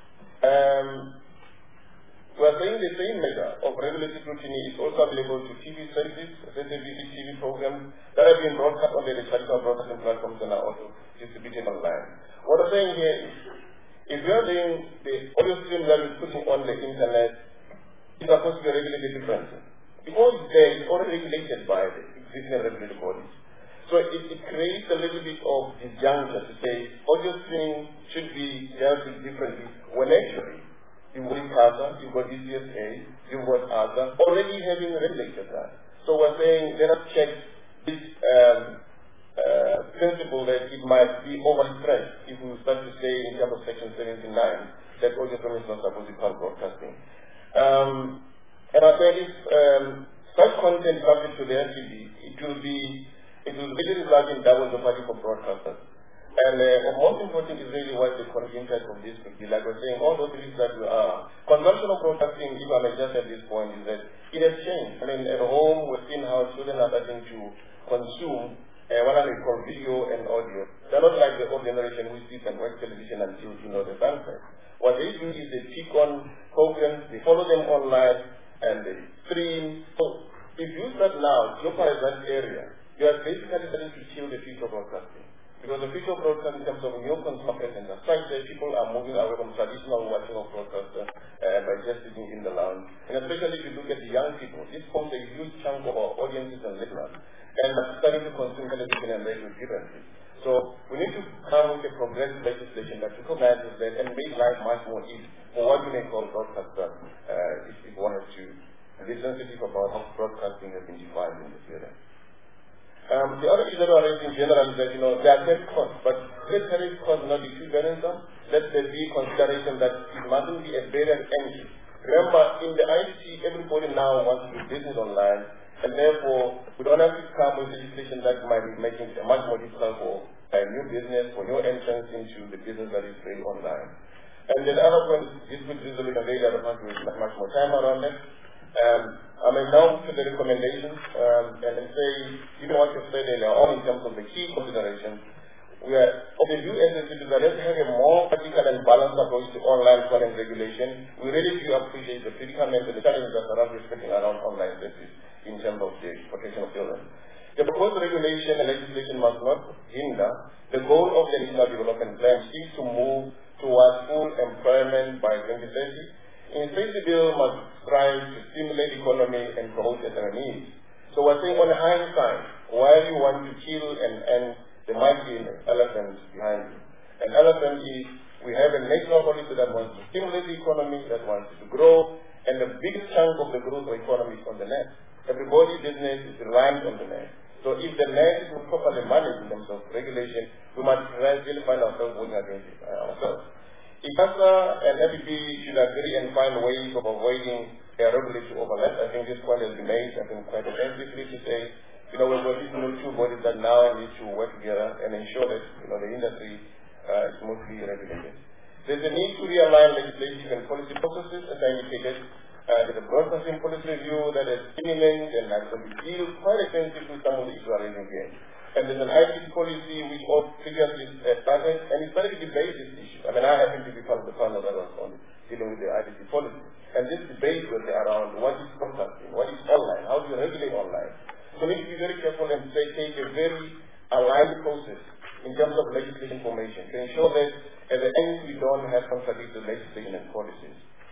Um, we are saying the same measure of regulatory scrutiny is also available to T V services, S A B C T V programs that have been broadcast on the traditional broadcasting platforms and are also distributed online. What I'm saying here is, if you are doing the audio stream that is putting on the internet, it's supposed to be regulated differently. Because there is already regulated by the existing regulatory bodies. So it, it creates a little bit of disjuncture to say audio streaming should be dealt with differently when actually you've got CASA, you've got B C S A, you've got A S A already having regulated that. So we're saying let us check this um, uh, principle that it might be overstretched if we start to say in terms of Section seventy-nine that audio streaming is not supposed to be part of broadcasting. Um, and I say if um, such content subject to the F T V, it will be It will really result in double jeopardy for broadcasters. And uh, most important is really what the impact of this could be. Like we're saying, all those things that we are. Conventional broadcasting, if I may just at this point, is that it has changed. I mean, at home, we've seen how children are starting to consume uh, what they call video and audio. They're not like the old generation who sit and watch television until, you know, the sunset. What they do is they pick on programs, they follow them online, and they stream. So if you start now, jeopardize that area, you are basically starting to kill the future broadcasting. Because the future broadcast in terms of new consumer presence, structure, people are moving away from traditional watching of broadcasters uh, by just sitting in the lounge. And especially if you look at the young people, this forms a huge chunk of our audiences and listeners, and starting to consume television and radio differently. So we need to come with a progressive legislation that recognizes that and make life much more easy for what we may call broadcaster, uh, if we wanted to be sensitive about how broadcasting has been defined in this area. Um, the other issue that I raised in general is that, you know, there are tariff costs, but let tariff costs not be too burdensome. Let there be consideration that it mustn't be a barrier to entry. Remember, in the I C T, everybody now wants to do business online, and therefore, we don't have to come with legislation that might be making it much more difficult for a new business, for new entrance into the business that is very online. And then the other point is dispute resolution. Really, I don't want to waste much more time around that. Um, I mean, now to the recommendations, um, and then say, even what you've said earlier on in terms of the key considerations, we are of the view as a citizen that let's have a more practical and balanced approach to online content regulation. We really do appreciate the predicament and the challenges that are respecting around online services in terms of the protection of children. The proposed regulation and legislation must not hinder the goal of the National Development Plan, which is to move towards full employment by twenty thirty. Instead, the bill must strive to stimulate the economy and promote S M Es. So we're saying on the hindsight, while you want to kill and end, there might be an elephant behind you. An elephant is, we have a national policy that wants to stimulate the economy, that wants to grow, and the biggest chunk of the growth of the economy is on the net. Everybody's business is reliant on the net. So if the net is not properly managed in terms of regulation, we must really find ourselves working against it uh, ourselves. I C A S A and F D B should agree and find ways of avoiding a regulatory overlap. I think this point has been made, I think, quite offensively to say, you know, we've got these new two bodies that now need to work together and ensure that, you know, the industry uh, is smoothly regulated. There's a need to realign legislative and policy processes, as I indicated. Uh, there's a broadcasting policy review that is imminent and has to be deal quite extensive with some of the issues are raising here. And there's an I C T policy which all previously uh, started, and it's started to debate this issue. I mean, I happen to be part of the panel that was on dealing with the I C T policy. And this debate was around what is broadcasting, what is online, how do you regulate online. So we need to be very careful and say, take a very aligned process in terms of legislation formation to ensure that at the end we don't have contradictory legislation and policies.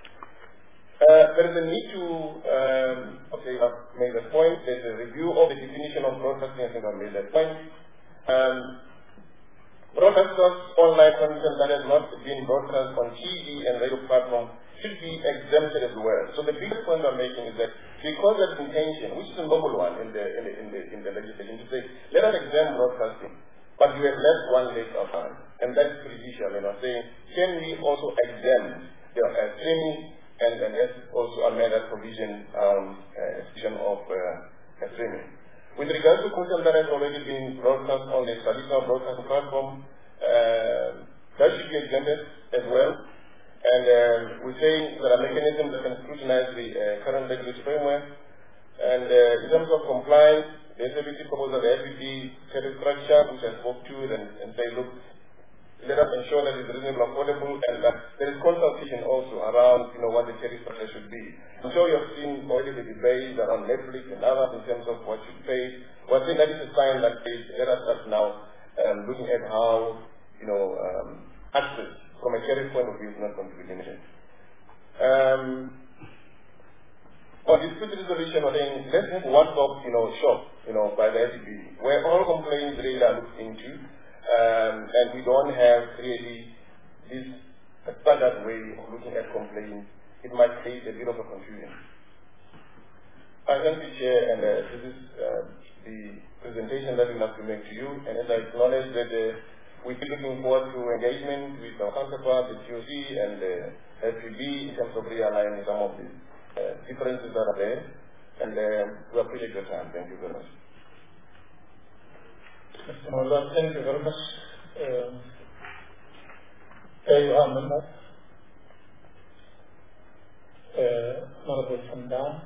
Uh, there is a need to, um, okay, I've made that point. There's a review of the definition of broadcasting. I think I've made that point. Um, broadcasters online content that has not been broadcast on T V and radio platforms should be exempted as well. So the biggest point I'm making is that because of intention, which is a noble one in the in the in the, in the legislation, to say let us exempt broadcasting, but we have left one leg behind, and that's crucial. You know, saying can we also exempt the uh, streaming? And then let's also amend that provision um, uh, of uh, streaming. With regard to content that has already been broadcast on the traditional broadcast platform, uh, that should be exempted as well. And um, we're saying there are mechanisms that can scrutinize the uh, current regulatory framework. And uh, in terms of compliance, the S A B C proposal, the F D B tariff structure, which I spoke to, and, and say, look, let us ensure that it's reasonable, affordable, and that there is consultation also around, you know, what the tariff structure should be. I'm sure you have seen already the debate around Netflix and others in terms of what should pay. Well, I think that is a sign that says, let us start now um, looking at how, you know, um, access from a tariff point of view is not going to be limited. Um, on dispute resolution, I think let's have one stop, you know, shop, you know, by the F D B, where all complaints really are looked into. Um, and we don't have really this standard way of looking at complaints. It might create a bit of a confusion. I thank the Chair, and uh, this is uh, the presentation that we have to make to you. And as I acknowledge that uh, we're looking forward to engagement with our counterparts, the T O C and the F D B, in terms of realigning some of the uh, differences that are there. And uh, we appreciate your time. Thank you very much. Mister Mullah, thank you very much. Um, there you are, members. Uh, Honorable Sanda.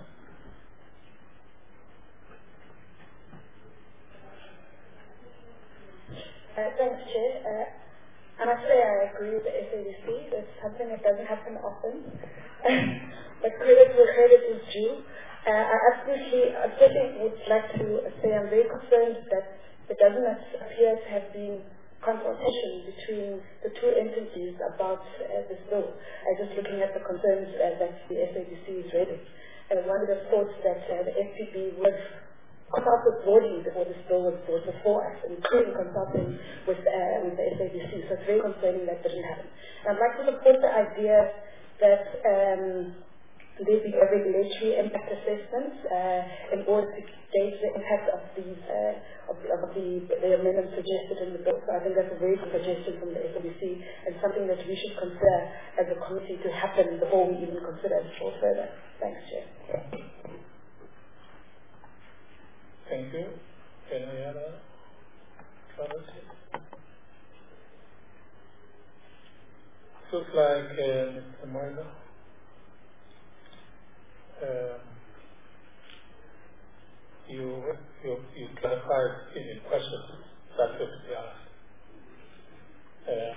Uh, thanks, Chair. Uh, I must say I agree with the S A B C. That's something that doesn't happen often. But credit where credit is due. Uh, I absolutely, absolutely would like to say I'm very concerned that there doesn't appear to have been consultation between the two entities about uh, this bill. I was just looking at the concerns uh, that the S A B C is raising. And one would have thought that uh, the S P B would have consulted broadly before this bill was brought before us, including consulting with, uh, with the S A B C. So it's very concerning that didn't happen. And I'd like to support the idea that um, there be a regulatory impact assessment uh, in order to gauge the impact of these uh, of, the, of the, the amendments suggested in the bill. So I think that's a very good suggestion from the S A B C and something that we should consider as a committee to happen before we even consider it for further. Thanks, Chair. Thank you. Any other comments? Looks like uh, Mister Moiga. Uh, you, you, you clarified any questions that could be asked. Um,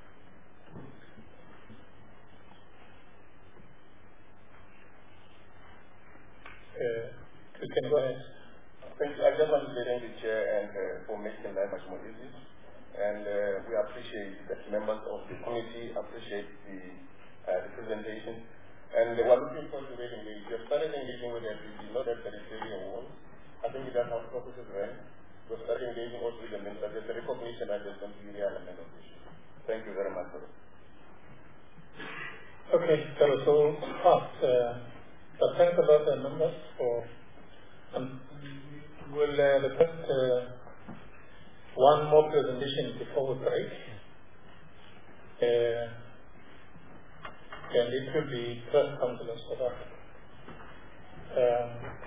uh, you can go ahead. Thank you. I just want to say thank you, Chair, and uh, for making life much more easy. And uh, we appreciate that members of the committee appreciate the, uh, the presentation. And uh, we're looking forward to really engage. We have started engaging with the F D C, not that there is really a wall. I think that's how the process is ran. We've started engaging also with the minister. There's a recognition that there's going to be the element of this. Thank you very much for it. Okay, that was all fast. Uh, but thanks a lot, uh, members, for. Um, we'll uh, request uh, one more presentation before we break. Uh, and it will be press conference for that. Um,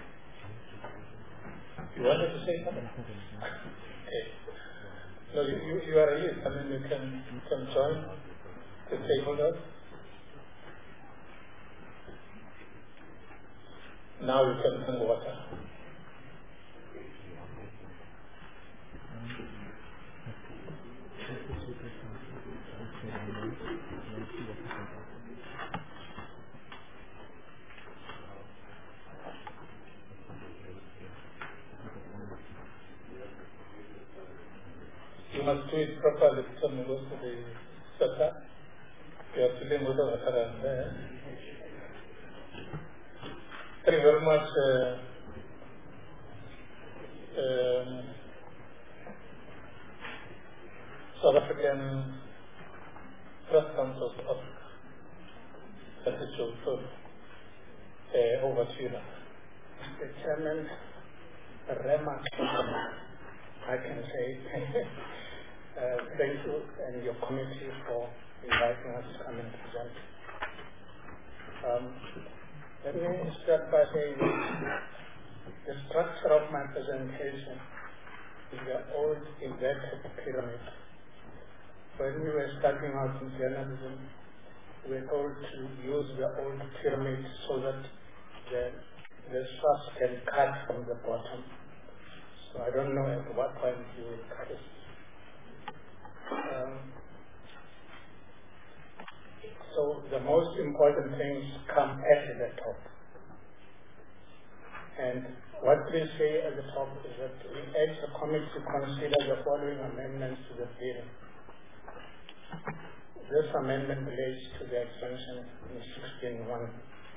you wanted to say something? Okay. No, you, you, you are here. I mean, you can, you can join the stakeholders. Now you can drink water. You must do it properly when you go to the setup. You have to deal with the water there. Thank you very much, uh, um, South African Press Council of Africa. That is your third. Uh, over to you now. Mister Chairman, remarks, I can say uh, thank you and your committee for inviting us to come and present. Um, let me start by saying the structure of my presentation is the old inverted pyramid. When we were starting out in journalism, we were told to use the old pyramid so that the, the source can cut from the bottom. So I don't know at what point you will cut it. Um, so the most important things come at the top. And what we say at the top is that we urge the committee to consider the following amendments to the bill. This amendment relates to the exemption in sixteen one.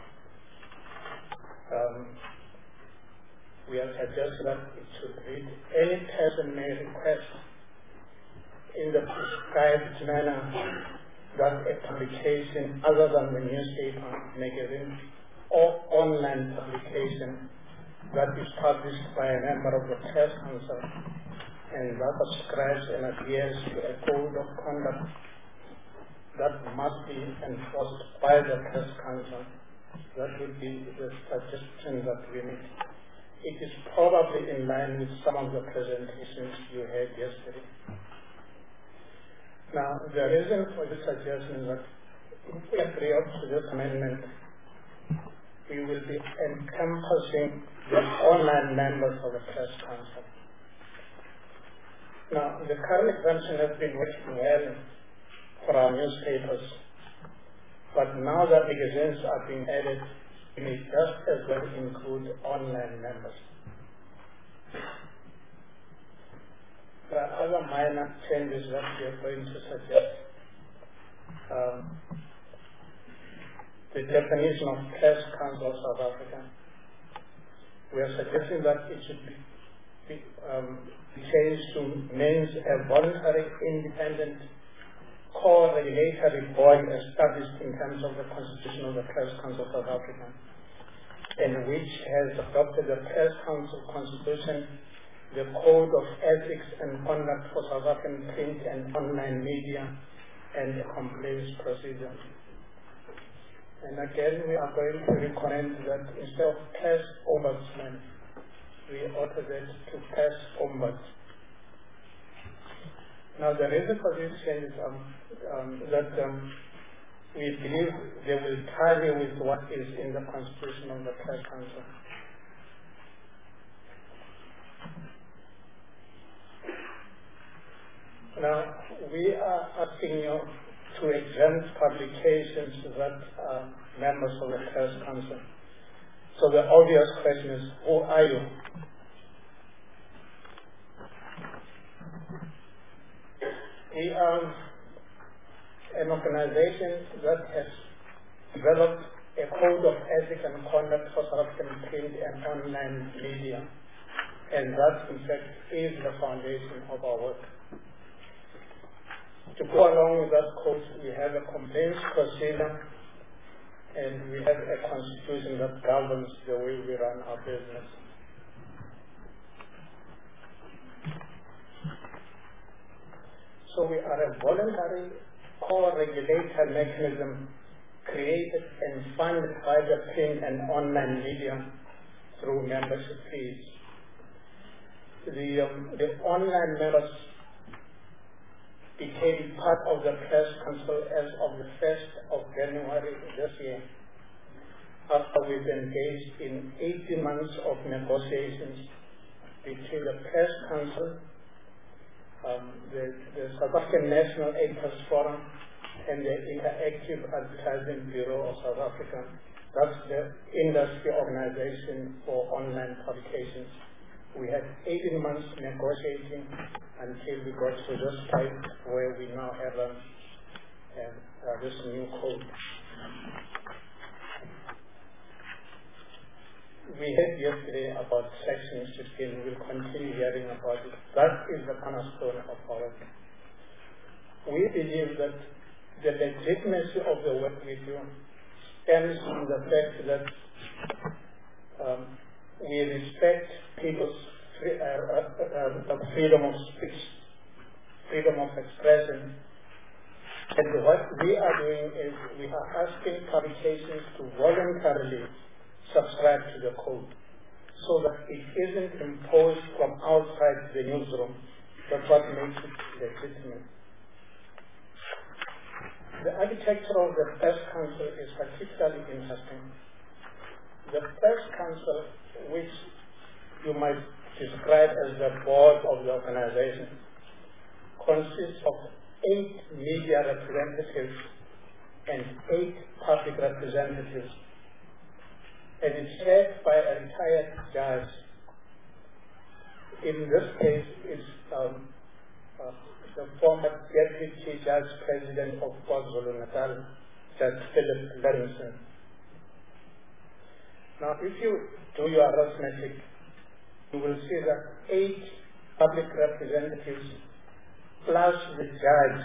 Um, we have suggested that it should read, any person may request in the prescribed manner that a publication other than the newspaper, magazine, or online publication that is published by a member of the Press Council and that subscribes and adheres to a code of conduct that must be enforced by the Press Council. That would be the suggestion that we make. It is probably in line with some of the presentations you had yesterday. Now, the reason for this suggestion is that if we agree up to this amendment, we will be encompassing the online members of the Press Council. Now, the current exemption has been working well for our newspapers, but now that magazines are being added, we may just as well include online members. There are other minor changes that we are going to suggest. Um, the definition of Press Council South Africa. We are suggesting that it should be, be um, changed to means a voluntary, independent, core regulatory body established in terms of the Constitution of the Press Council South Africa, and which has adopted the Press Council Constitution, the Code of Ethics and Conduct for South African print and online media, and the complaints procedure. And again, we are going to recommend that instead of Press Ombudsman, we alter that to Press Ombuds. Now, the reason for this change is um, um, that um, we believe they will tally with what is in the Constitution of the Press Council. Now, we are asking you to exempt publications that are members of the Press Council. So the obvious question is, who are you? We are an organization that has developed a code of ethics and conduct for South African print and online media, and that, in fact, is the foundation of our work. To go along with that code, we have a complaints procedure, and we have a constitution that governs the way we run our business. So we are a voluntary co-regulator mechanism created and funded by the print and online media through membership fees. The, um, the online members became part of the Press Council as of the first of January this year, after we've engaged in eighteen months of negotiations between the Press Council, um, the, the South African National Editors Forum, and the Interactive Advertising Bureau of South Africa. That's the industry organization for online publications. We had eighteen months negotiating until we got to this point where we now have um, uh, this new code. We heard yesterday about Section sixteen. We'll continue hearing about it. That is the cornerstone of our work. We believe that the legitimacy of the work we do stems from the fact that um, we respect people's free, uh, uh, uh, freedom of speech, freedom of expression. And what we are doing is we are asking publications to voluntarily subscribe to the code so that it isn't imposed from outside the newsroom. That's what makes it legitimate. The architecture of the Press Council is particularly interesting. The Press Council, which you might describe as the board of the organization, consists of eight media representatives and eight public representatives, and it's chaired by a retired judge. In this case, it's um, uh, the former Deputy Judge President of KwaZulu-Natal, Judge Philip Levinson. Now, if you do your arithmetic, you will see that eight public representatives plus the judge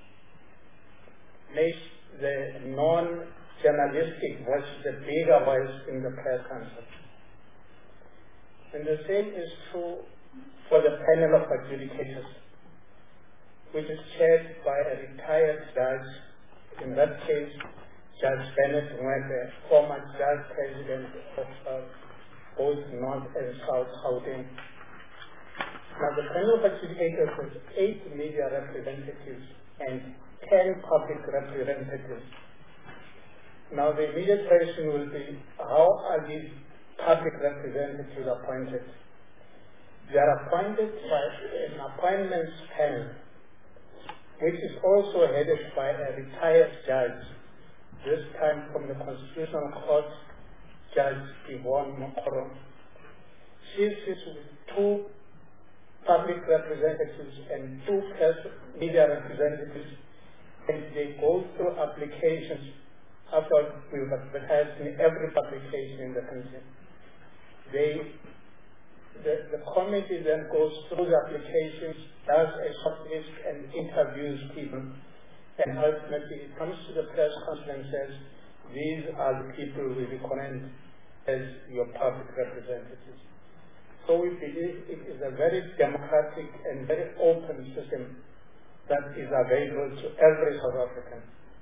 makes the non-journalistic voice the bigger voice in the Press Council. And the same is true for the panel of adjudicators, which is chaired by a retired judge, in that case, Judge Bennett Mwebe, former judge president of uh, both North and South Gauteng. Now, the panel of adjudicators has eight media representatives and ten public representatives. Now the immediate question will be, how are these public representatives appointed? They are appointed by an appointments panel, which is also headed by a retired judge, this time from the Constitutional Court, Judge Yvonne Mokoro. She sits with two public representatives and two press media representatives, and they go through applications after we've advertised in every publication in the country. They, the, the committee then goes through the applications, does a shortlist and interviews people, and ultimately it comes to the press conference and says, these are the people we recommend as your public representatives. So we believe it is a very democratic and very open system that is available to every South African.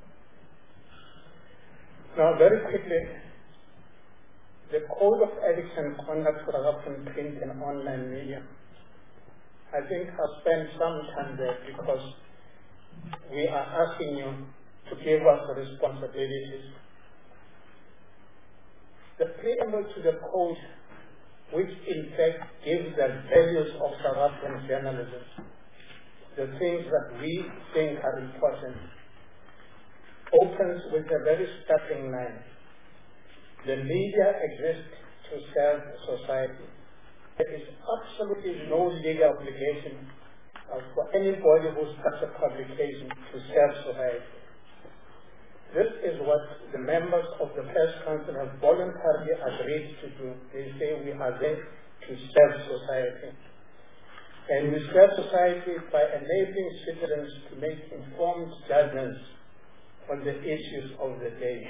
Now, very quickly, the Code of Ethics and Conduct for South African print and online media. I think I'll spend some time there because we are asking you to give us the responsibilities. The preamble to the code, which in fact gives the values of South African journalism, the things that we think are important, opens with a very starting line. The media exists to serve society. There is absolutely no legal obligation uh, for anybody who starts a publication to serve society. This is what the members of the Press Council have voluntarily agreed to do. They say we are there to serve society. And we serve society by enabling citizens to make informed judgments on the issues of the day.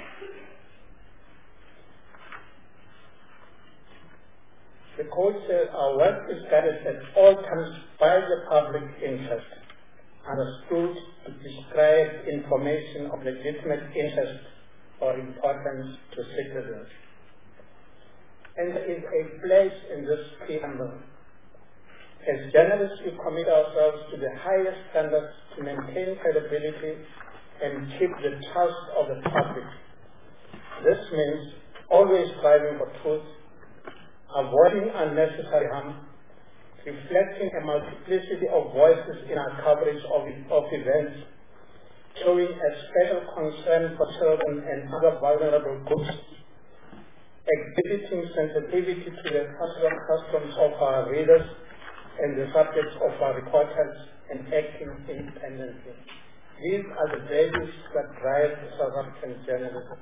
The code says our work is guided at all times by the public interest, understood to describe information of legitimate interest or importance to citizens. And there is a place in this preamble. As journalists, we commit ourselves to the highest standards to maintain credibility and keep the trust of the public. This means always striving for truth, avoiding unnecessary harm, reflecting a multiplicity of voices in our coverage of, of events, showing a special concern for children and other vulnerable groups, exhibiting sensitivity to the cultural customs of our readers and the subjects of our reporters, and acting independently. These are the values that drive South African journalism.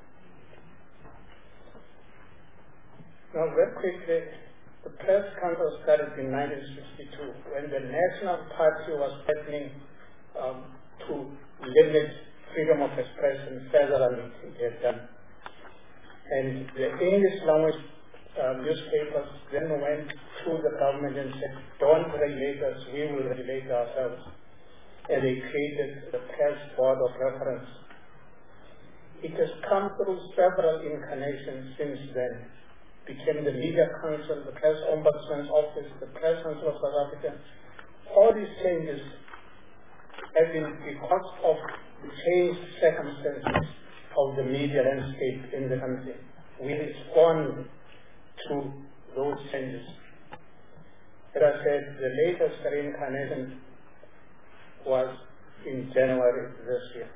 Now, very quickly, the Press Council started in nineteen sixty-two when the National Party was threatening um, to limit freedom of expression federally. It had done. And the English language uh, newspapers then went to the government and said, don't regulate us, we will regulate ourselves. And they created the Press Board of Reference. It has come through several incarnations since then. Became the Media Council, the Press Ombudsman's Office, the Press Council of South Africa. All these changes have been because of the changed circumstances of the media landscape in the country. We respond to those changes. As I said, the latest reincarnation was in January this year.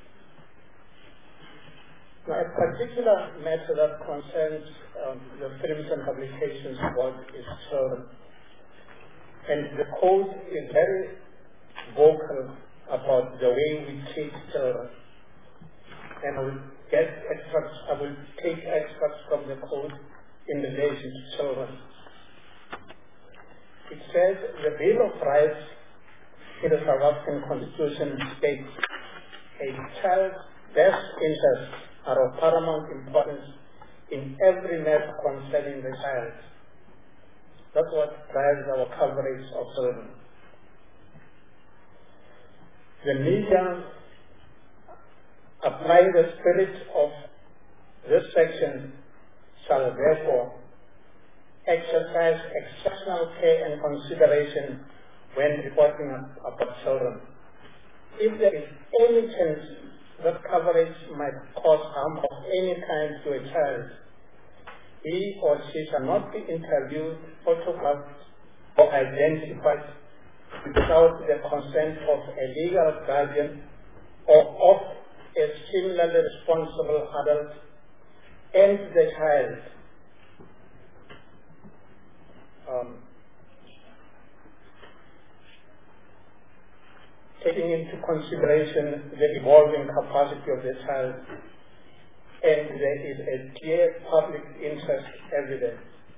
Now, a particular matter that concerns um, the Films and Publications Board is children. And the code is very vocal about the way we treat children. And I will get extracts, I will take extracts from the code in relation to children. It says the Bill of Rights in the South African Constitution states a child's best interests are of paramount importance in every matter concerning the child. That's what drives our coverage of children. The media, applying the spirit of this section, shall therefore exercise exceptional care and consideration when reporting about children. if there is any chance that coverage might cause harm of any kind to a child, he or she shall not be interviewed, photographed, or identified without the consent of a legal guardian or of a similarly responsible adult and the child. Um, taking into consideration the evolving capacity of the child, and there is a clear public interest evidence.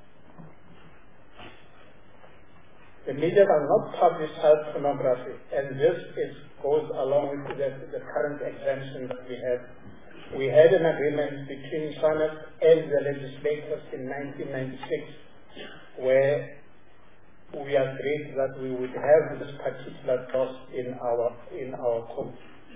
The media will not publish child pornography, and this is, goes along with the, the current exemption that we have. We had an agreement between SANEP and the legislators in nineteen ninety-six, where we agreed that we would have this particular clause in our in our code.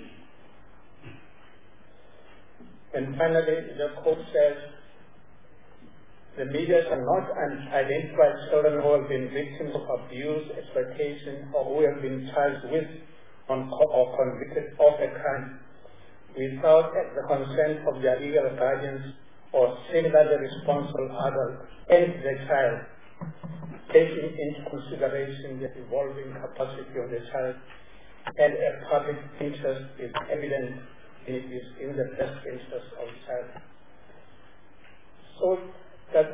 And finally, the code says the media shall not identify children who have been victims of abuse, exploitation, or who have been charged with on, or convicted of a crime without the consent of their legal guardians or similarly responsible adult and the child, taking into consideration the evolving capacity of the child, and a public interest is evident, and it is in the best interest of the child. So that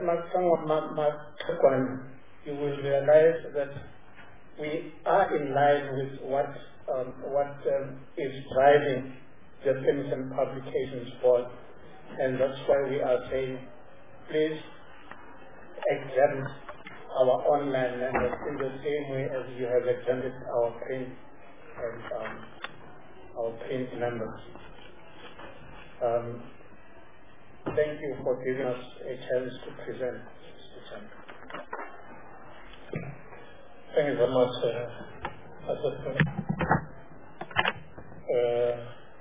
you will realize that we are in line with what um, what um, is driving the Films and Publications Board, and that's why we are saying, please exempt our online members in the same way as you have exempted our print and um, our print members. Um, thank you for giving us a chance to present, Mister Chairman. Thank you very much, uh, Assistant. Uh,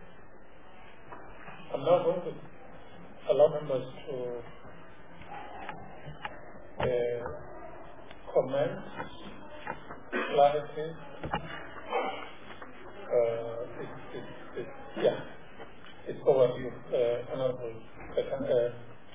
I'm now going to allow members to uh, comment, clarity. Uh, it, it, it, yeah, it's over to you, uh, Honorable Second. Uh,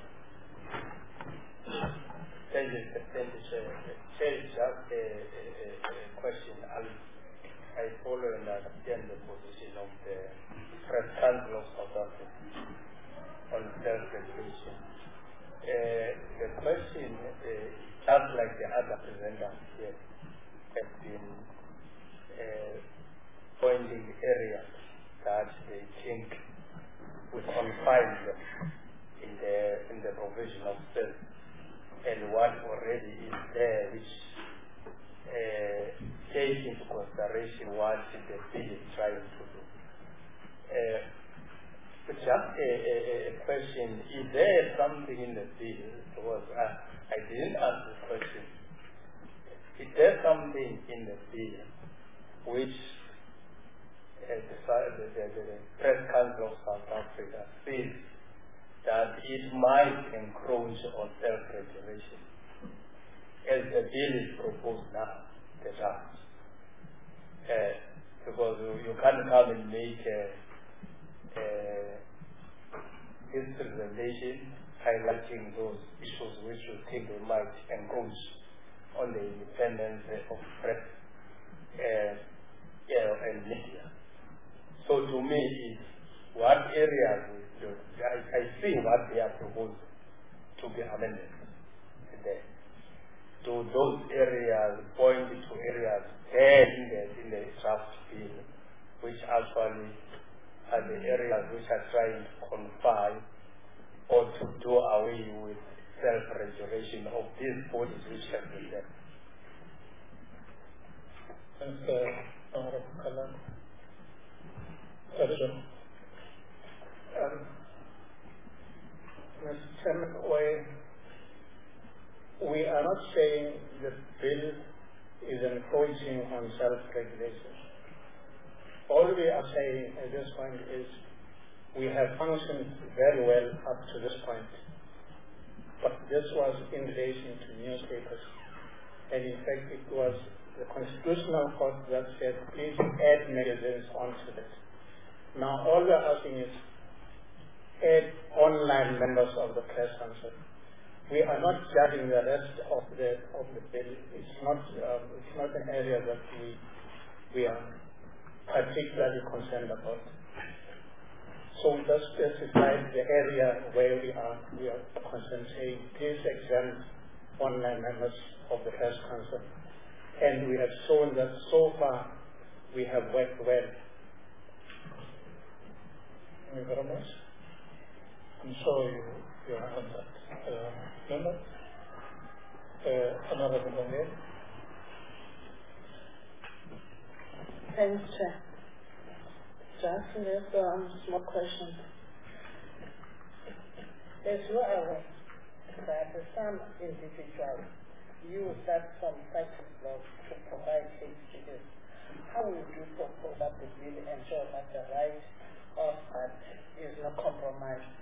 Thank you, thank you, Chair. Chair, just a, a, a question. I'll, I follow and understand the position of the Press Council of South Africa on self-regulation. Uh, the question, uh, just like the other presenters here, have been uh, pointing areas that they think would confine them in the in the provision of self, and what already is there, which uh, takes into consideration what the bill is trying to do. Uh, just a, a, a question, is there something in the bill, because uh, I didn't ask the question, is there something in the bill which uh, the, the, the, the Press Council of South Africa feels that it might encroach on self-regulation, as the bill is proposed now, the draft? Uh, because you, you can't come and make a, a, this presentation highlighting those issues which you think they might encroach on the independence of press uh, yeah, and media. So to me, it's what areas I, I see what they are proposed to be amended there. To those areas, point to areas there in the, in the draft bill, which actually are the areas which are trying to confine or to do away with self-regulation of these bodies which have been there. Thanks, uh, Honorable Kalan. Um, Mister Chairman, we, we are not saying the bill is encroaching on self-regulation. All we are saying at this point is we have functioned very well up to this point, but this was in relation to newspapers, and in fact it was the Constitutional Court that said, please add magazines onto it. Now, all we're asking is add online members of the Press Council. We are not judging the rest of the of the bill. It's not um, it's not an area that we we are particularly concerned about. So we just specified the area where we are we are concerned, saying please exempt online members of the Press Council, and we have shown that so far we have worked well. Thank you very much. I'm sure you you have that. Uh, member, uh, Honorable Daniel. Thanks, Chair. Just there's um, small question. As you are aware that some individuals use that from practice law to provide case figures, how would you propose that the bill ensure that the right of that is not compromised?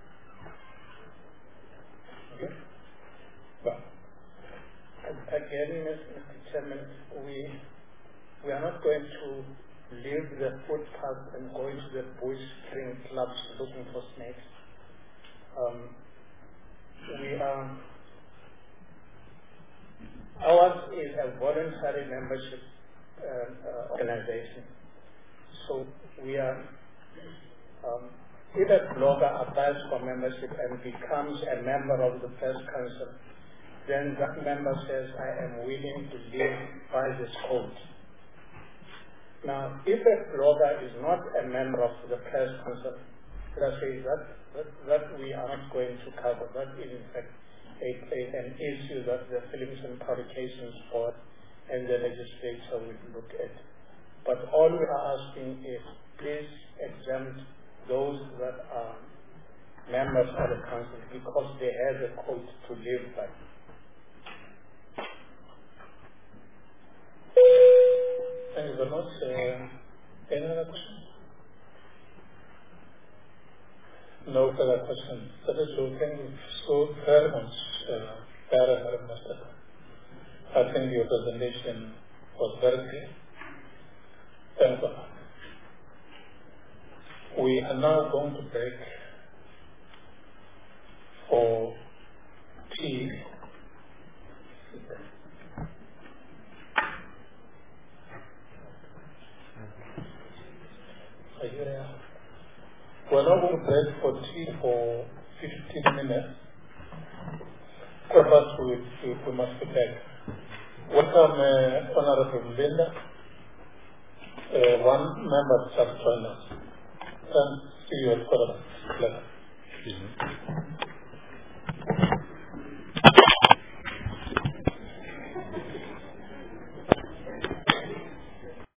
Okay. Well, again, Mister Chairman, we we are not going to leave the footpath and go into the bush killing clubs looking for snakes. Um, we are ours is a voluntary membership uh, uh, organization, so we are. Um, If a blogger applies for membership and becomes a member of the Press Council, then that member says, I am willing to live by this code. Now, if a blogger is not a member of the Press Council, let us say that, that, that we are not going to cover. That is, in fact, a, a, an issue that the Films and Publications Board and the legislature will look at. But all we are asking is, please exempt those that are members of the council because they have a code to live by. Thank you very much. Uh, any other questions? No further questions. That is so. Thank you so very much, uh, Para Minister. I think your presentation was very clear. Thank you. We are now going to break for tea. Are you there? We're now going to break for tea for fifteen minutes. Perhaps we, we, we must be back. Welcome, uh, Honorable Linda. Uh, one member just joined us. And see you at quarter. Excuse me.